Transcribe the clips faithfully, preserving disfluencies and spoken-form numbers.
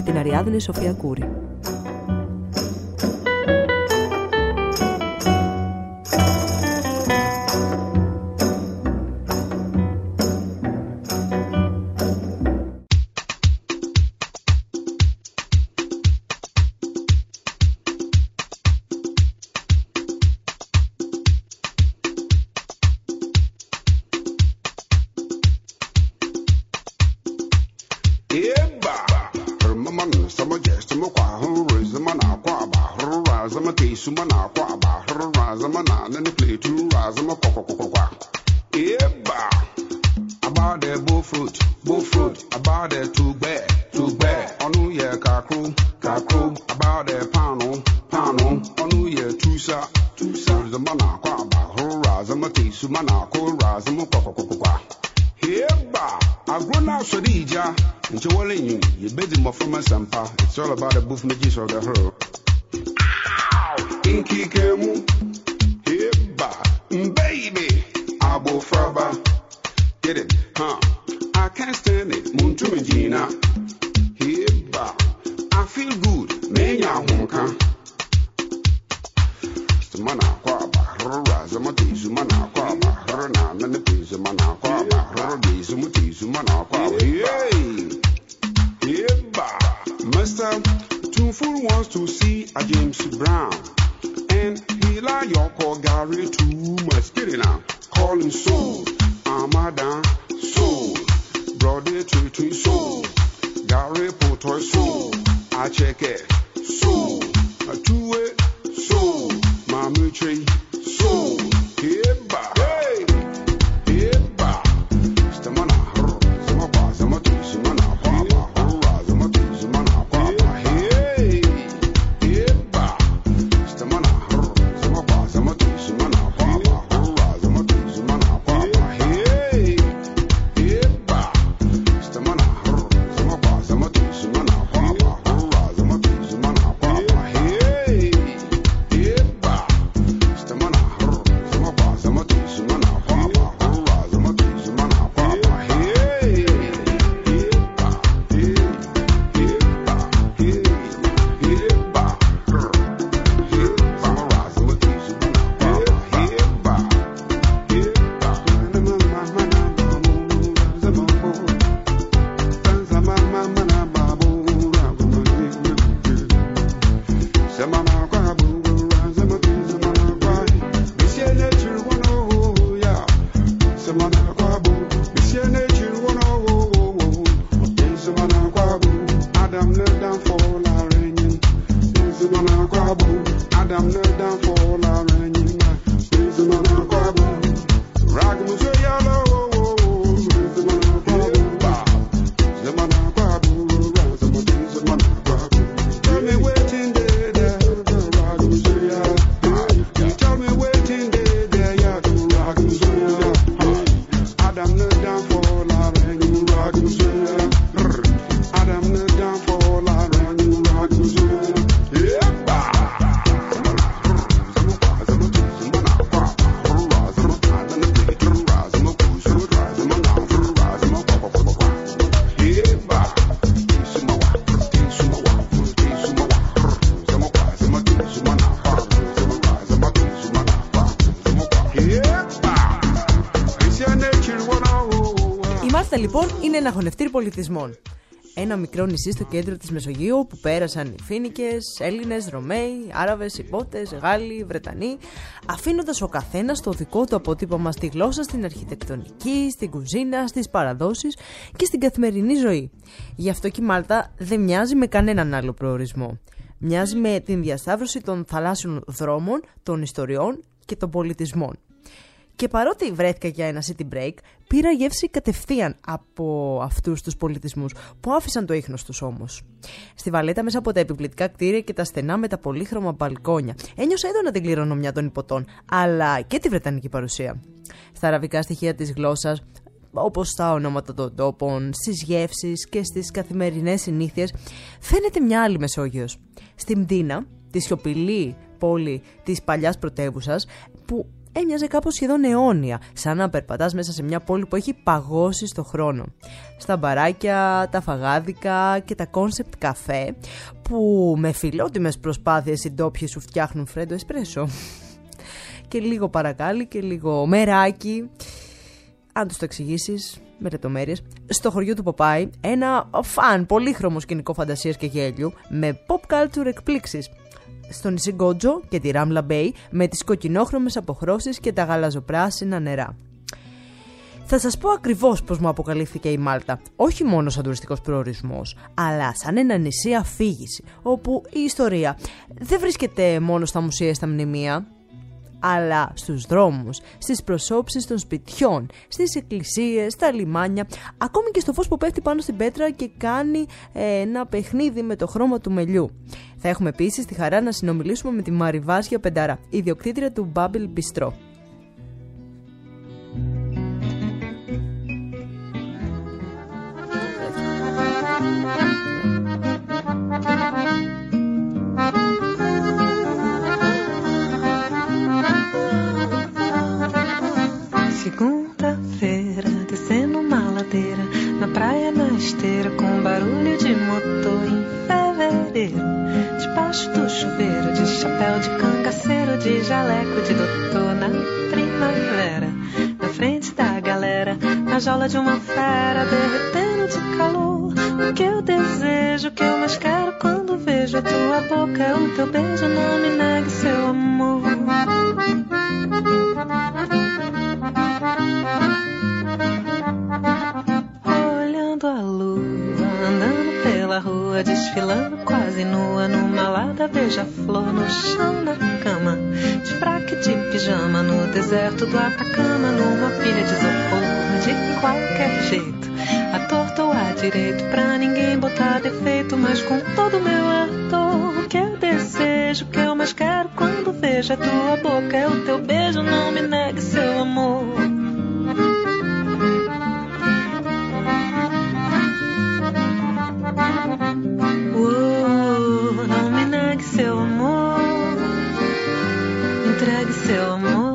την Αριάδνη Σοφία Κούρη. It's all about the booth magician of the herd. Inky Kemu, Hibba, baby, Abo Fraba. Get it, huh? I can't stand it, Muntumagina. Hibba, I feel good, Menya Honka. Stamana Quaba, Razamati, Zumana Quaba, Herna, Nanapi, Zumana Quaba, Herbi, Zumuti, Zumana Quaba. Yay! Hibba, Mister Two Fool wants to see a James Brown. And he like your call Gary too much. Get it now. Call him Soul. Amadan Soul. Brother Tree Tree Soul. Gary Potoy Soul. I check it. Soul. A two-way Soul. Mama Tree Soul. Hibba. Hey. Hibba. Stamana. Zamaba. Zamatu. Zamana. Baba. Hurra. Zamatu. Zamana. Baba. Hey. Hibba. Stamana. Zamaba. Zamatu. Zamana. Baba. Hurra. Zamatu. Zamana. Baba. Hey. Hibba. Stamana. Zamaba. Zamatu. Zamana. Baba. Hurra. Zamatu. Zamana. Baba. Hey. Hibba. Stamana. Zamaba. Zamatu. Zamana. Baba. Hurra. Zamatu. Zamana. Baba. Hey. Hibba. Hey. Hibba. Hey. Hibba. Samara. Zamatu. Zamana. Adam knelt down for la reign. Adam knelt down for la reign. Rock me so yellow. Tell me waiting there, there, rock me so yellow. Tell me waiting there, there, yeah, rock me so yellow. Adam knelt down for la reign. Rock me so yellow. Adam knelt down for la reign. Rock me so yellow. Yeah. Η Μάρθα λοιπόν είναι ένα χωνευτήρι πολιτισμών. Ένα μικρό νησί στο κέντρο της Μεσογείου όπου πέρασαν οι Φοίνικες, Έλληνες, Ρωμαίοι, Άραβες, Ιππότες, Γάλλοι, Βρετανοί, αφήνοντας ο καθένας το δικό του αποτύπωμα στη γλώσσα, στην αρχιτεκτονική, στην κουζίνα, στις παραδόσεις και στην καθημερινή ζωή. Γι' αυτό και η Μάλτα δεν μοιάζει με κανέναν άλλο προορισμό. Μοιάζει με την διασταύρωση των θαλάσσιων δρόμων, των ιστοριών και των πολιτισμών. Και παρότι βρέθηκα για ένα city break, πήρα γεύση κατευθείαν από αυτούς τους πολιτισμούς που άφησαν το ίχνος τους όμως. Στη Βαλέτα, μέσα από τα επιπληκτικά κτίρια και τα στενά με τα πολύχρωμα μπαλκόνια, ένιωσα έντονα την κληρονομιά των Ιππωτών, αλλά και τη βρετανική παρουσία. Στα αραβικά στοιχεία της γλώσσας, όπως στα ονόματα των τόπων, στις γεύσεις και στις καθημερινές συνήθειες, φαίνεται μια άλλη Μεσόγειος. Στη Μδίνα, τη σιωπηλή πόλη της παλιάς πρωτεύουσας, που έμοιαζε κάπως σχεδόν αιώνια, σαν να περπατάς μέσα σε μια πόλη που έχει παγώσει στο χρόνο. Στα μπαράκια, τα φαγάδικα και τα κόνσεπτ καφέ που με φιλότιμες προσπάθειες οι ντόπιοι σου φτιάχνουν φρέντο εσπρέσο. Και λίγο παρακάλι και λίγο μεράκι, αν τους το εξηγήσεις με λεπτομέρειες. Στο χωριό του Ποπάι, ένα φαν πολύχρωμο σκηνικό φαντασίας και γέλιου με pop culture εκπλήξεις. Στο νησί Γκότζο και τη Ράμλα Μπέι με τις κοκκινόχρωμες αποχρώσεις και τα γαλαζοπράσινα νερά. Θα σας πω ακριβώς πώς μου αποκαλύφθηκε η Μάλτα, όχι μόνο σαν τουριστικός προορισμός, αλλά σαν ένα νησί αφήγηση, όπου η ιστορία δεν βρίσκεται μόνο στα μουσεία ή στα μνημεία, αλλά στους δρόμους, στις προσώψεις των σπιτιών, στις εκκλησίες, στα λιμάνια, ακόμη και στο φως που πέφτει πάνω στην πέτρα και κάνει ε, ένα παιχνίδι με το χρώμα του μελιού. Θα έχουμε επίσης τη χαρά να συνομιλήσουμε με τη Μαριβάσια Πεντάρα, ιδιοκτήτρια του Bubble Bistro. Segunda-feira, descendo uma ladeira, na praia, na esteira, com barulho de motor. Em fevereiro, debaixo do chuveiro, de chapéu de cangaceiro, de jaleco de doutor. Na primavera, na frente da galera, na jaula de uma fera, derretendo de calor. O que eu desejo, o que eu mais quero quando vejo a tua boca, é o teu beijo, não me negue seu amor. Olhando a lua, andando pela rua, desfilando quase nua, numa lada beija-flor, no chão, na cama, de fraque de pijama, no deserto do Atacama, numa pilha de isopor, de qualquer jeito, à torta ou à direito, pra ninguém botar defeito, mas com todo o meu ardor, o que eu desejo, o que eu mais quero quando vejo a tua boca, é o teu beijo, não me negue seu amor. Uh, não me negue seu amor, entregue seu amor.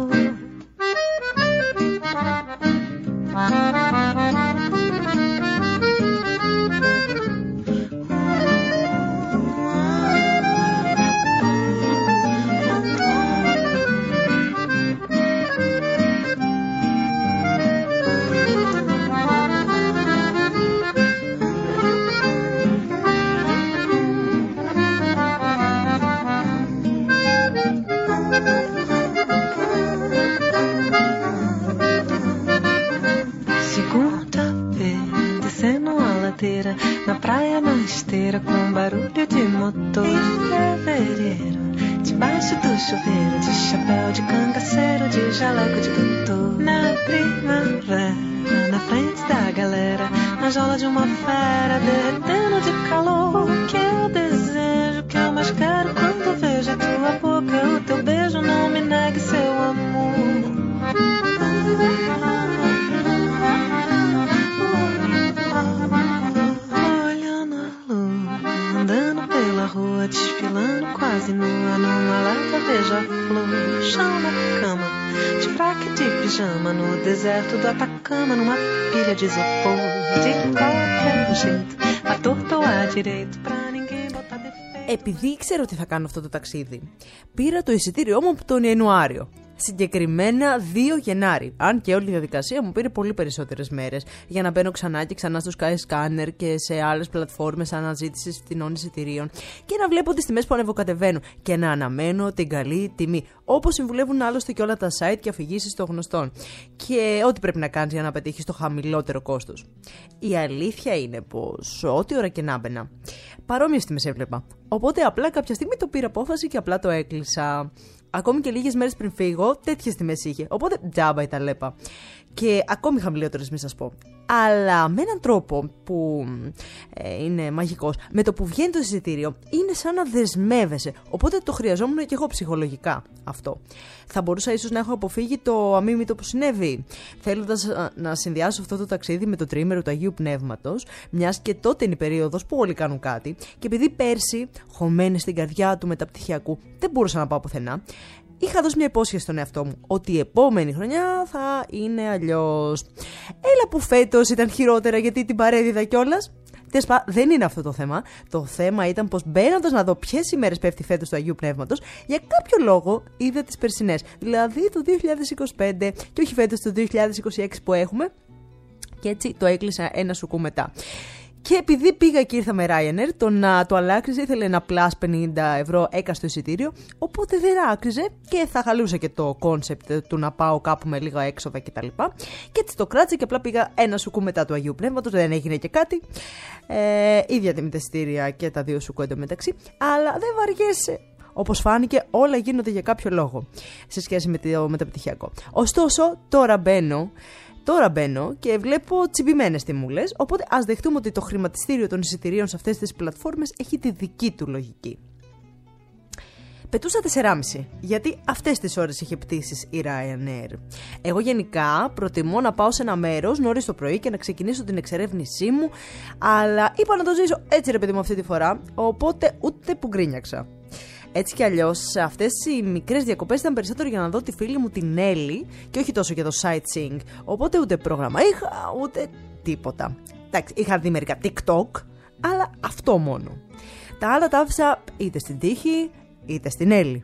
Na praia, na esteira, com barulho de motor. Em fevereiro, debaixo do chuveiro, de chapéu de cangaceiro, de jaleco de doutor. Na primavera, na frente da galera, na jaula de uma fera, derretendo de calor. O que eu desejo, o que eu mais quero quando vejo a tua boca, o teu beijo, não me negue seu amor. Desfilando quase nua, numa lata beija-flor, no chão, na cama, de fraque de pijama, no deserto do Atacama, numa pilha de isopor, de qualquer jeito, à torta ou à direito, pra ninguém botar defeito. Επειδή ήξερα ότι θα κάνω αυτό το ταξίδι, πήρα το εισιτήριό μου από τον Ιανουάριο. Συγκεκριμένα δύο Γενάρη. Αν και όλη η διαδικασία μου πήρε πολύ περισσότερες μέρες για να μπαίνω ξανά και ξανά στο Skyscanner και σε άλλες πλατφόρμες αναζήτησης φθηνών εισιτηρίων και να βλέπω τις τιμές που ανεβοκατεβαίνουν και να αναμένω την καλή τιμή. Όπως συμβουλεύουν άλλωστε και όλα τα site και αφηγήσεις των γνωστών. Και ό,τι πρέπει να κάνεις για να πετύχεις το χαμηλότερο κόστος. Η αλήθεια είναι πως ό,τι ώρα και να μπαινα, παρόμοιες τιμές έβλεπα. Οπότε απλά κάποια στιγμή το πήρα απόφαση και απλά το έκλεισα. Ακόμη και λίγες μέρες πριν φύγω, τέτοιες τιμές είχε. Οπότε τζάμπα η ταλέπα. Και ακόμη χαμηλότερες, μη σας πω. Αλλά με έναν τρόπο που ε, είναι μαγικός, με το που βγαίνει το εισιτήριο, είναι σαν να δεσμεύεσαι. Οπότε το χρειαζόμουν και εγώ ψυχολογικά αυτό. Θα μπορούσα ίσως να έχω αποφύγει το αμίμητο που συνέβη, θέλοντας να συνδυάσω αυτό το ταξίδι με το τριήμερο του Αγίου Πνεύματος, μιας και τότε είναι η περίοδος που όλοι κάνουν κάτι, και επειδή πέρσι, χωμένη στην καρδιά του μεταπτυχιακού, δεν μπορούσα να πάω πουθενά. είχα δώσει μια υπόσχεση στον εαυτό μου ότι η επόμενη χρονιά θα είναι αλλιώς. Έλα που φέτος ήταν χειρότερα γιατί την παρέδιδα κιόλας. Τεσπα, δεν είναι αυτό το θέμα. Το θέμα ήταν πως μπαίνοντας να δω ποιες ημέρες πέφτει φέτος του Αγίου Πνεύματος, για κάποιο λόγο είδα τις περσινές. Δηλαδή το δύο χιλιάδες είκοσι πέντε και όχι φέτος το δύο χιλιάδες είκοσι έξι που έχουμε. Και έτσι το έκλεισα ένα σουκού μετά. Και επειδή πήγα και ήρθα με Ryanair, το να το αλλάξει ήθελε ένα πλάς πενήντα ευρώ έκαστο εισιτήριο, οπότε δεν άκριζε και θα χαλούσε και το κόνσεπτ του να πάω κάπου με λίγα έξοδα κτλ. Και έτσι το κράτησα και απλά πήγα ένα σουκού μετά του Αγίου Πνεύματος, δεν έγινε και κάτι. Ε, ίδια τιμή τα εισιτήρια και τα δύο σουκού εντωμεταξύ, αλλά δεν βαριέσαι. Όπως φάνηκε, όλα γίνονται για κάποιο λόγο σε σχέση με το μεταπτυχιακό. Ωστόσο, τώρα μπαίνω. Τώρα μπαίνω και βλέπω τσιμπημένες τιμούλες, οπότε ας δεχτούμε ότι το χρηματιστήριο των εισιτηρίων σε αυτές τις πλατφόρμες έχει τη δική του λογική. Πετούσα τεσσεράμισι, γιατί αυτές τις ώρες είχε πτήσεις η Ryanair. Εγώ γενικά προτιμώ να πάω σε ένα μέρος νωρίς το πρωί και να ξεκινήσω την εξερεύνησή μου, αλλά είπα να το ζήσω έτσι ρε παιδί μου αυτή τη φορά, οπότε ούτε που γκρίνιαξα. Έτσι κι αλλιώς, αυτές οι μικρές διακοπές ήταν περισσότερο για να δω τη φίλη μου την Έλλη και όχι τόσο για το sightseeing. Οπότε ούτε πρόγραμμα είχα, ούτε τίποτα. Εντάξει, είχα δει μερικά TikTok, αλλά αυτό μόνο. Τα άλλα τα άφησα είτε στην τύχη, είτε στην Έλλη.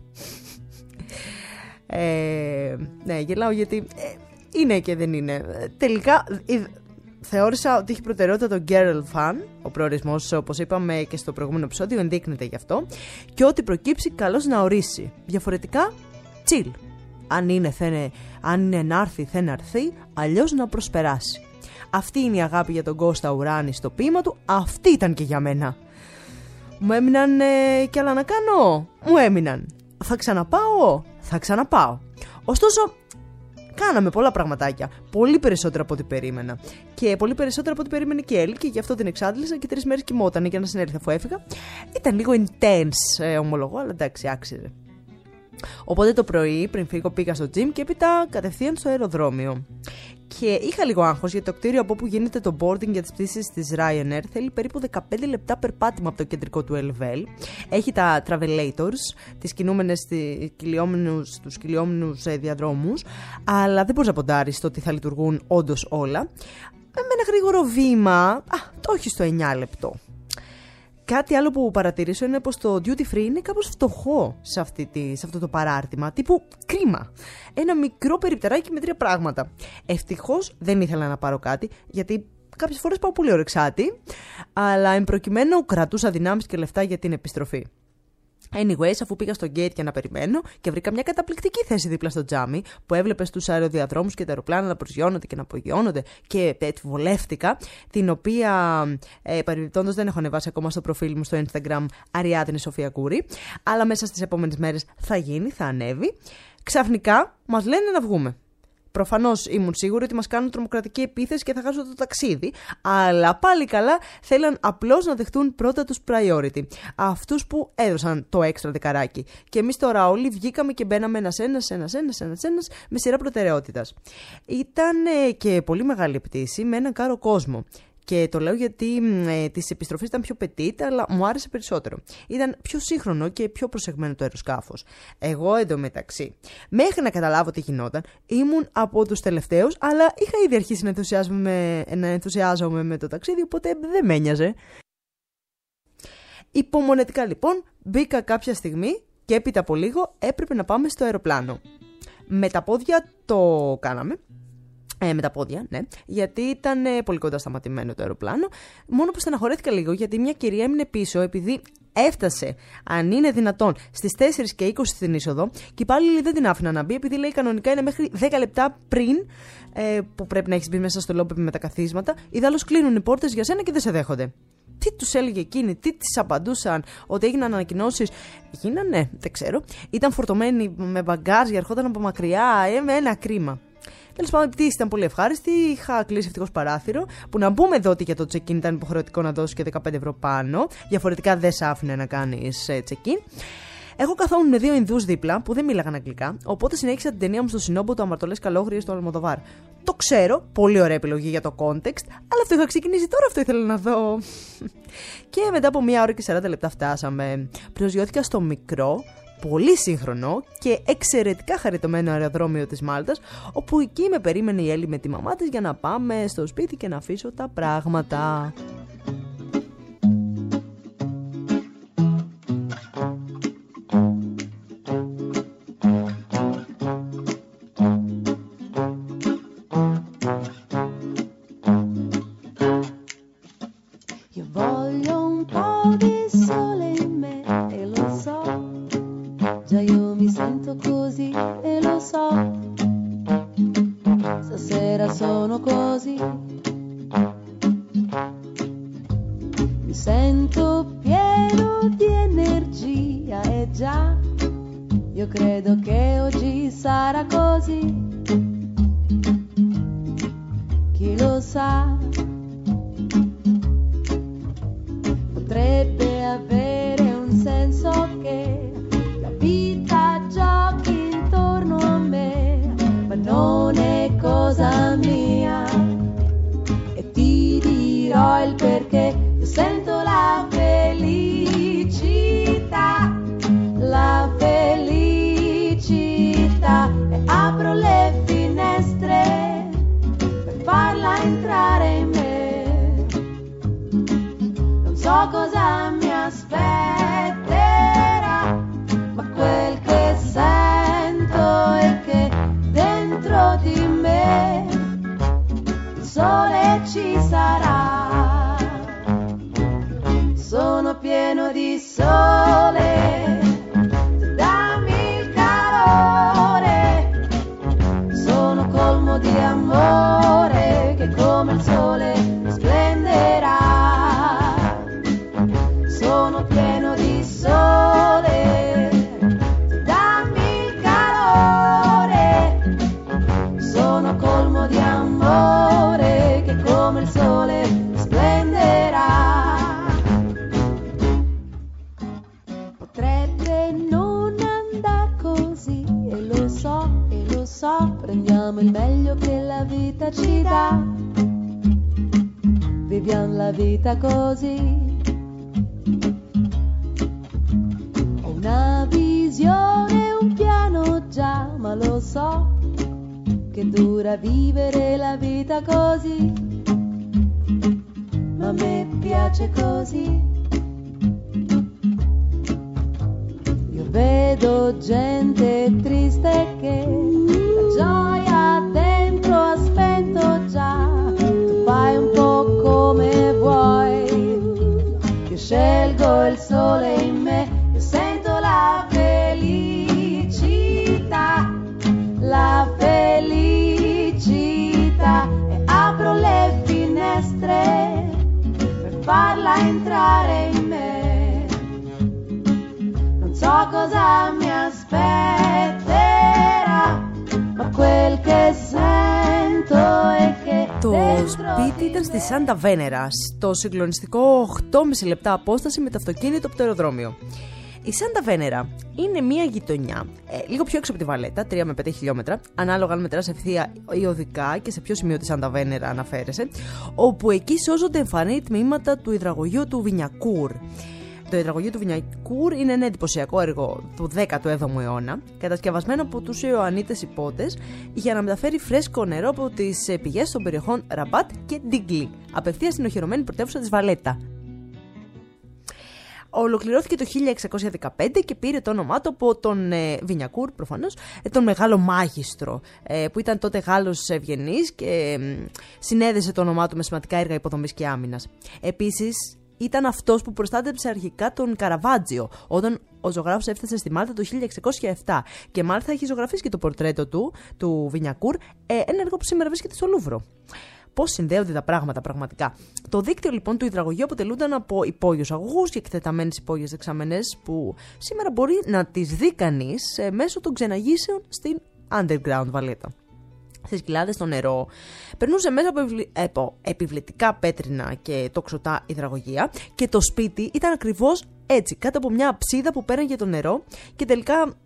ε, ναι, γελάω γιατί ε, είναι και δεν είναι. Τελικά... Ε, θεώρησα ότι έχει προτεραιότητα το girl fan, ο προορισμός, όπως είπαμε και στο προηγούμενο επεισόδιο, ενδείκνεται γι' αυτό, και ότι προκύψει καλώς να ορίσει. Διαφορετικά, chill. Αν είναι, θένε, αν είναι να έρθει, θα να έρθει, αλλιώς να προσπεράσει. Αυτή είναι η αγάπη για τον Κώστα Ουράνη στο ποίημα του, αυτή ήταν και για μένα. Μου έμειναν ε, κι άλλα να κάνω, μου έμειναν. Θα ξαναπάω, θα ξαναπάω. Ωστόσο, κάναμε πολλά πραγματάκια. Πολύ περισσότερα από ό,τι περίμενα. Και πολύ περισσότερα από ό,τι περίμενε και η Έλλη, και γι' αυτό την εξάντλησα και τρεις μέρες κοιμότανε για να συνέλθει αφού έφυγα. Ήταν λίγο intense, ε, ομολογώ, αλλά εντάξει, άξιζε. Οπότε το πρωί, πριν φύγω, πήγα στο gym και έπειτα κατευθείαν στο αεροδρόμιο. Και είχα λίγο άγχος γιατί το κτίριο από όπου γίνεται το boarding για τις πτήσεις της Ryanair θέλει περίπου δεκαπέντε λεπτά περπάτημα από το κεντρικό του Ελβέλ. Έχει τα travelators, τις κινούμενες, τους κυλιόμενους διαδρόμους, αλλά δεν μπορείς να ποντάρεις το ότι θα λειτουργούν όντως όλα. Με ένα γρήγορο βήμα, α, το όχι στο εννιά λεπτό. Κάτι άλλο που παρατηρήσω είναι πως το duty free είναι κάπως φτωχό σε, αυτή τη, σε αυτό το παράρτημα. Τύπου κρίμα. Ένα μικρό περιπτεράκι με τρία πράγματα. Ευτυχώς δεν ήθελα να πάρω κάτι, γιατί κάποιες φορές πάω πολύ ωρεξάτη, αλλά εν προκειμένου κρατούσα δυνάμεις και λεφτά για την επιστροφή. Anyways, αφού πήγα στο gate για να περιμένω και βρήκα μια καταπληκτική θέση δίπλα στο τζάμι που έβλεπες τους αεροδιαδρόμους και τα αεροπλάνα να προσγειώνονται και να απογειώνονται και έτσι βολεύτηκα, την οποία ε, παρεμπιπτόντως δεν έχω ανεβάσει ακόμα στο προφίλ μου στο Instagram Αριάδνη Σοφία Κούρη, αλλά μέσα στις επόμενες μέρες θα γίνει, θα ανέβει. Ξαφνικά μας λένε να βγούμε. Προφανώς ήμουν σίγουρη ότι μας κάνουν τρομοκρατική επίθεση και θα χάσω το ταξίδι, αλλά πάλι καλά θέλαν απλώς να δεχτούν πρώτα τους priority. Αυτούς που έδωσαν το έξτρα δεκαράκι. Και εμείς τώρα όλοι βγήκαμε και μπαίναμε ένας ένας, ένας ένας, ένας ένας, με σειρά προτεραιότητας. Ήταν ε, και πολύ μεγάλη πτήση με έναν κάρο κόσμο. Και το λέω γιατί ε, της επιστροφής ήταν πιο petit, αλλά μου άρεσε περισσότερο. Ήταν πιο σύγχρονο και πιο προσεγμένο το αεροσκάφος. Εγώ εντωμεταξύ, μέχρι να καταλάβω τι γινόταν, ήμουν από τους τελευταίους, αλλά είχα ήδη αρχίσει να ενθουσιάζομαι, να ενθουσιάζομαι με το ταξίδι, οπότε δεν με ένοιαζε. Υπομονετικά λοιπόν μπήκα κάποια στιγμή και έπειτα από λίγο έπρεπε να πάμε στο αεροπλάνο. Με τα πόδια το κάναμε. Ε, με τα πόδια, ναι, γιατί ήταν ε, πολύ κοντά σταματημένο το αεροπλάνο. Μόνο που στεναχωρέθηκα λίγο γιατί μια κυρία έμεινε πίσω επειδή έφτασε, αν είναι δυνατόν, στις τέσσερις και είκοσι στην είσοδο και οι υπάλληλοι δεν την άφηναν να μπει επειδή λέει κανονικά είναι μέχρι δέκα λεπτά πριν ε, που πρέπει να έχεις μπει μέσα στο λόμπι με τα καθίσματα. Ιδάλλως κλείνουν οι πόρτες για σένα και δεν σε δέχονται. Τι τους έλεγε εκείνη, τι τις απαντούσαν, ότι έγιναν ανακοινώσεις. Γίνανε, δεν ξέρω. Ήταν φορτωμένοι με μπαγκάζια, ερχόταν από μακριά, ε, με ένα κρίμα. Τέλος πάντων, η πτήση ήταν πολύ ευχάριστη. Είχα κλείσει ευτυχώς παράθυρο. Που να πούμε εδώ ότι για το check-in ήταν υποχρεωτικό να δώσεις και δεκαπέντε ευρώ πάνω. Διαφορετικά δεν σ' άφηνε να κάνεις check-in. Εγώ καθόμουν με δύο Ινδούς δίπλα που δεν μίλαγαν αγγλικά. Οπότε συνέχισα την ταινία μου στο Συνόμποτο Αμαρτωλές Καλόγριες στο Αλμοδοβάρ. Το ξέρω, πολύ ωραία επιλογή για το context, αλλά αυτό είχα ξεκινήσει τώρα, αυτό ήθελα να δω. Και μετά από μία ώρα και σαράντα λεπτά φτάσαμε. Προσγειώθηκα στο μικρό, πολύ σύγχρονο και εξαιρετικά χαριτωμένο αεροδρόμιο της Μάλτας, όπου εκεί με περίμενε η Έλλη με τη μαμά της για να πάμε στο σπίτι και να αφήσω τα πράγματα. Prendiamo il meglio che la vita ci dà, viviamo la vita così. Ho una visione, un piano già, ma lo so che dura vivere la vita così, ma a me piace così. Io vedo gente triste che gioia dentro ha spento già, tu fai un po' come vuoi, io scelgo il sole in me, io sento la felicità, la felicità, e apro le finestre per farla entrare in me, non so cosa mi aspetterà, ma quel che sento è che το σπίτι ήταν στη Σάντα Βένερα, στο συγκλονιστικό οκτώ κόμμα πέντε λεπτά απόσταση με το αυτοκίνητο από το αεροδρόμιο. Η Σάντα Βένερα είναι μια γειτονιά ε, λίγο πιο έξω από τη Βαλέτα, τρία με πέντε χιλιόμετρα, ανάλογα αν μετράς ευθεία ή οδικά και σε ποιο σημείο τη Σάντα Βένερα αναφέρεσαι, όπου εκεί σώζονται εμφανή τμήματα του υδραγωγείου του Βινιακούρ. Το υδραγωγείο του Βινιακούρ είναι ένα εντυπωσιακό έργο του δέκατου έβδομου αιώνα, κατασκευασμένο από τους Ιωαννίτες υπότες για να μεταφέρει φρέσκο νερό από τις πηγές των περιοχών Ραμπάτ και Ντίγκλι, απευθείας στην οχυρωμένη πρωτεύουσα της Βαλέτα. Ολοκληρώθηκε το χίλια εξακόσια δεκαπέντε και πήρε το όνομά του από τον ε, Βινιακούρ, προφανώς, ε, τον μεγάλο μάγιστρο, ε, που ήταν τότε Γάλλος ευγενής και ε, συνέδεσε το όνομά του με σημαντικά έργα υποδομής και άμυνας. Επίσης, ήταν αυτός που προστάτεψε αρχικά τον Καραβάτζιο, όταν ο ζωγράφος έφτασε στη Μάλτα το χίλια εξακόσια επτά και μάλιστα έχει ζωγραφίσει και το πορτρέτο του, του Βινιακούρ, ε, ένα έργο που σήμερα βρίσκεται στο Λούβρο. Πώς συνδέονται τα πράγματα πραγματικά. Το δίκτυο λοιπόν του υδραγωγείου αποτελούνταν από υπόγειους αγωγούς και εκτεταμένες υπόγειες δεξαμενές που σήμερα μπορεί να τις δει κανείς ε, μέσω των ξεναγήσεων στην underground Βαλέτα. Στις κοιλάδες στο νερό περνούσε μέσα από, επιβλη... από επιβλητικά πέτρινα και τοξωτά υδραγωγεία και το σπίτι ήταν ακριβώς έτσι, κάτω από μια αψίδα που πέραγε το νερό και τελικά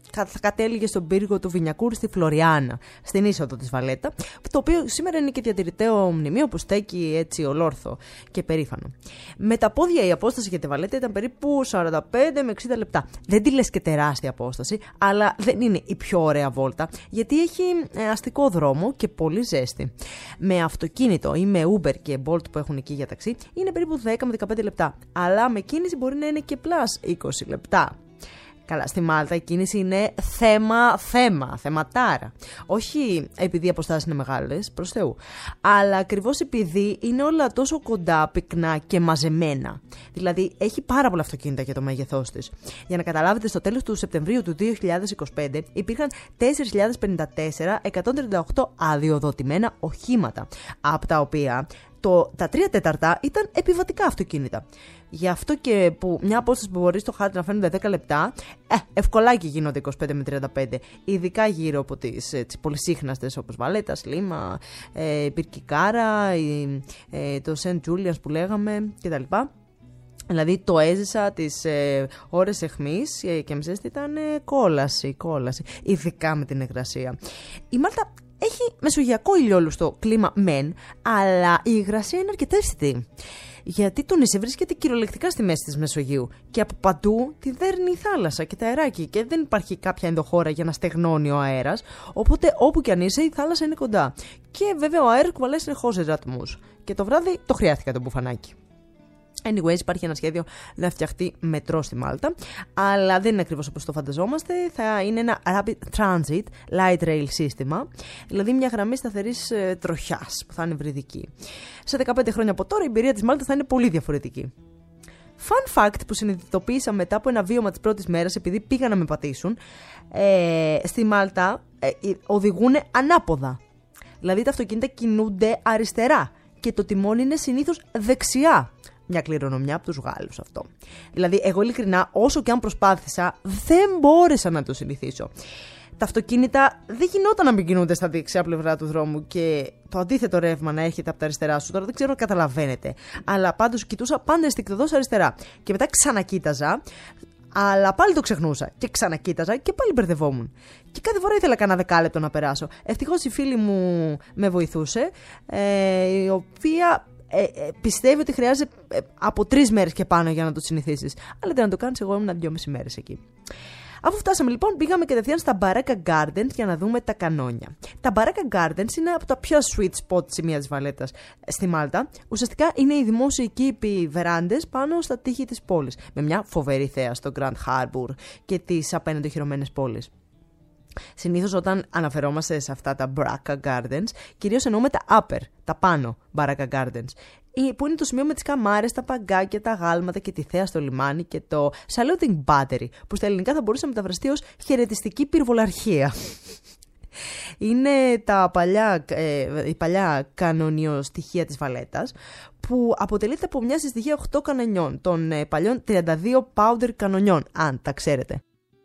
θα κατέληγε στον πύργο του Βινιακούρ στη Φλωριάνα, στην είσοδο της Βαλέτα, το οποίο σήμερα είναι και διατηρηταίο μνημείο που στέκει έτσι ολόρθο και περήφανο. Με τα πόδια η απόσταση για τη Βαλέτα ήταν περίπου σαράντα πέντε με εξήντα λεπτά. Δεν τη λες και τεράστια απόσταση, αλλά δεν είναι η πιο ωραία βόλτα, γιατί έχει αστικό δρόμο και πολύ ζέστη. Με αυτοκίνητο ή με Uber και Bolt που έχουν εκεί για ταξί, είναι περίπου δέκα με δεκαπέντε λεπτά. Αλλά με κίνηση μπορεί να είναι και πλάς είκοσι λεπτά. Καλά, στη Μάλτα η κίνηση είναι θέμα, θέμα, θεματάρα. Όχι επειδή οι αποστάσεις είναι μεγάλες, προς Θεού, αλλά ακριβώς επειδή είναι όλα τόσο κοντά, πυκνά και μαζεμένα. Δηλαδή έχει πάρα πολλά αυτοκίνητα για το μέγεθός της. Για να καταλάβετε, στο τέλος του Σεπτεμβρίου του δύο χιλιάδες είκοσι πέντε υπήρχαν τέσσερις χιλιάδες πενήντα τέσσερα εκατόν τριάντα οκτώ αδειοδοτημένα οχήματα, από τα οποία το, τα τρία τέταρτα ήταν επιβατικά αυτοκίνητα. Γι' αυτό και που μια απόσταση που μπορεί στο χάρτη να φαίνονται δέκα λεπτά, ε, ευκολάκι γίνονται είκοσι πέντε με τριάντα πέντε. Ειδικά γύρω από τις, τις πολυσύχναστες όπως Βαλέτα, Σλίμα, ε, Πυρκικάρα, ε, το Σεντ Τζούλιανς που λέγαμε κτλ. Δηλαδή το έζησα τις ε, ώρες αιχμής ε, και μισές ήταν ε, κόλαση, κόλαση, ειδικά με την υγρασία. Η Μάλτα έχει μεσογειακό ηλιόλουστο κλίμα μεν, αλλά η υγρασία είναι αρκετά αισθητή. Γιατί το νησί βρίσκεται κυριολεκτικά στη μέση της Μεσογείου και από παντού τη δέρνει η θάλασσα και τα αεράκι και δεν υπάρχει κάποια ενδοχώρα για να στεγνώνει ο αέρας, οπότε όπου κι αν είσαι η θάλασσα είναι κοντά. Και βέβαια ο αέρας κουβαλάει συνεχώς ατμούς και το βράδυ το χρειάστηκα το μπουφανάκι. Anyways, υπάρχει ένα σχέδιο να φτιαχτεί μετρό στη Μάλτα, αλλά δεν είναι ακριβώς όπως το φανταζόμαστε. Θα είναι ένα Rapid Transit Light Rail σύστημα, δηλαδή μια γραμμή σταθερής ε, τροχιάς που θα είναι βρυδική. Σε δεκαπέντε χρόνια από τώρα η εμπειρία της Μάλτας θα είναι πολύ διαφορετική. Fun fact που συνειδητοποίησα μετά από ένα βίωμα της πρώτης μέρας, επειδή πήγαν να με πατήσουν, ε, στη Μάλτα ε, οδηγούν ανάποδα. Δηλαδή τα αυτοκίνητα κινούνται αριστερά και το τιμόνι είναι συνήθως δεξιά. Μια κληρονομιά από τους Γάλλους αυτό. Δηλαδή, εγώ ειλικρινά, όσο και αν προσπάθησα, δεν μπόρεσα να το συνηθίσω. Τα αυτοκίνητα δεν γινόταν να μην κινούνται στα δεξιά πλευρά του δρόμου και το αντίθετο ρεύμα να έρχεται από τα αριστερά σου. Τώρα δεν ξέρω αν καταλαβαίνετε. Αλλά πάντως κοιτούσα πάντα αισθηκτοδός αριστερά. Και μετά ξανακοίταζα, αλλά πάλι το ξεχνούσα. Και ξανακοίταζα και πάλι μπερδευόμουν. Και κάθε φορά ήθελα κανένα δεκάλεπτο να περάσω. Ευτυχώς η φίλη μου με βοηθούσε, ε, η οποία. Ε, ε, πιστεύει ότι χρειάζεται ε, από τρεις μέρες και πάνω για να το συνηθίσεις. Αλλά δεν να το κάνεις, εγώ ήμουν δυόμιση μέρες εκεί. Αφού φτάσαμε λοιπόν, πήγαμε κατευθείαν στα Baraka Gardens για να δούμε τα κανόνια. Τα Baraka Gardens είναι από τα πιο sweet spot σημεία της Βαλέτας στη Μάλτα. Ουσιαστικά είναι οι δημόσιοι κήποι βεράντες πάνω στα τείχη της πόλης, με μια φοβερή θέα στο Grand Harbour και τις απέναντι οχυρωμένες πόλεις. Συνήθως όταν αναφερόμαστε σε αυτά τα Baraka Gardens, κυρίως εννοούμε τα upper, τα πάνω Baraka Gardens, που είναι το σημείο με τις καμάρες, τα παγκάκια, τα γάλματα και τη θέα στο λιμάνι και το saluting battery, που στα ελληνικά θα μπορούσε να μεταφραστεί ως χαιρετιστική πυρβολαρχία. Είναι τα παλιά, ε, η παλιά κανονιοστοιχεία της Βαλέτας, που αποτελείται από μια συστοιχεία οκτώ κανονιών, των ε, παλιών τριάντα δύο powder κανονιών, αν τα ξέρετε.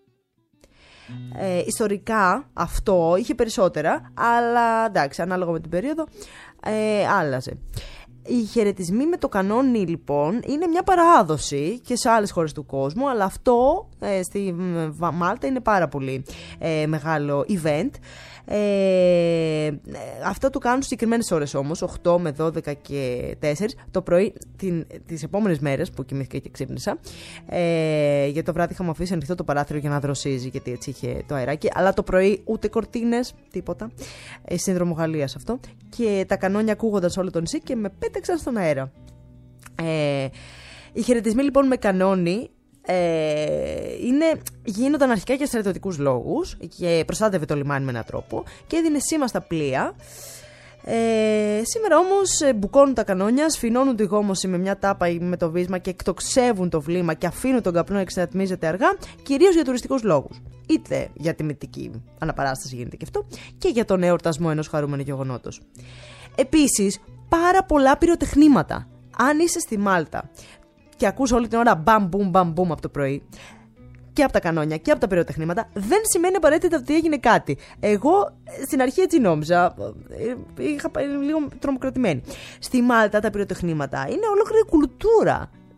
Ε, ιστορικά αυτό είχε περισσότερα, αλλά εντάξει, ανάλογα με την περίοδο ε, άλλαζε. Οι χαιρετισμοί με το κανόνι λοιπόν είναι μια παράδοση και σε άλλες χώρες του κόσμου, αλλά αυτό ε, στη Μάλτα είναι πάρα πολύ ε, μεγάλο event. Ε, αυτό το κάνουν συγκεκριμένες ώρες όμως, οκτώ με δώδεκα και τέσσερα το πρωί την, τις επόμενες μέρες που κοιμήθηκα και ξύπνησα. Ε, για το βράδυ είχαμε αφήσει ανοιχτό το παράθυρο για να δροσίζει, γιατί έτσι είχε το αεράκι, αλλά το πρωί ούτε κορτίνες, τίποτα. Ε, σύνδρομο Γαλλίας αυτό. Και τα κανόνια ακούγονταν σε όλο το νησί και με πέταξαν στον αέρα. Ε, οι χαιρετισμοί λοιπόν με κανόνι Ε, είναι, γίνονταν αρχικά για στρατιωτικούς λόγους και προστάτευε το λιμάνι με έναν τρόπο και έδινε σήμα στα πλοία. Ε, σήμερα όμως μπουκώνουν τα κανόνια, σφινώνουν τη γόμωση με μια τάπα ή με το βίσμα και εκτοξεύουν το βλήμα και αφήνουν τον καπνό να εξατμίζεται αργά, κυρίως για τουριστικούς λόγους. Είτε για τιμητική αναπαράσταση γίνεται και αυτό, και για τον εορτασμό ενός χαρούμενου γεγονότος. Επίσης, πάρα πολλά πυροτεχνήματα. Αν είσαι στη Μάλτα και ακούς όλη την ώρα μπαμ μπουμ μπαμ μπουμ από το πρωί, και από τα κανόνια και από τα πυροτεχνήματα, δεν σημαίνει απαραίτητα ότι έγινε κάτι. Εγώ στην αρχή έτσι νόμιζα, είχα λίγο τρομοκρατημένη. Στη Μάλτα τα πυροτεχνήματα είναι ολόκληρη κουλτούρα.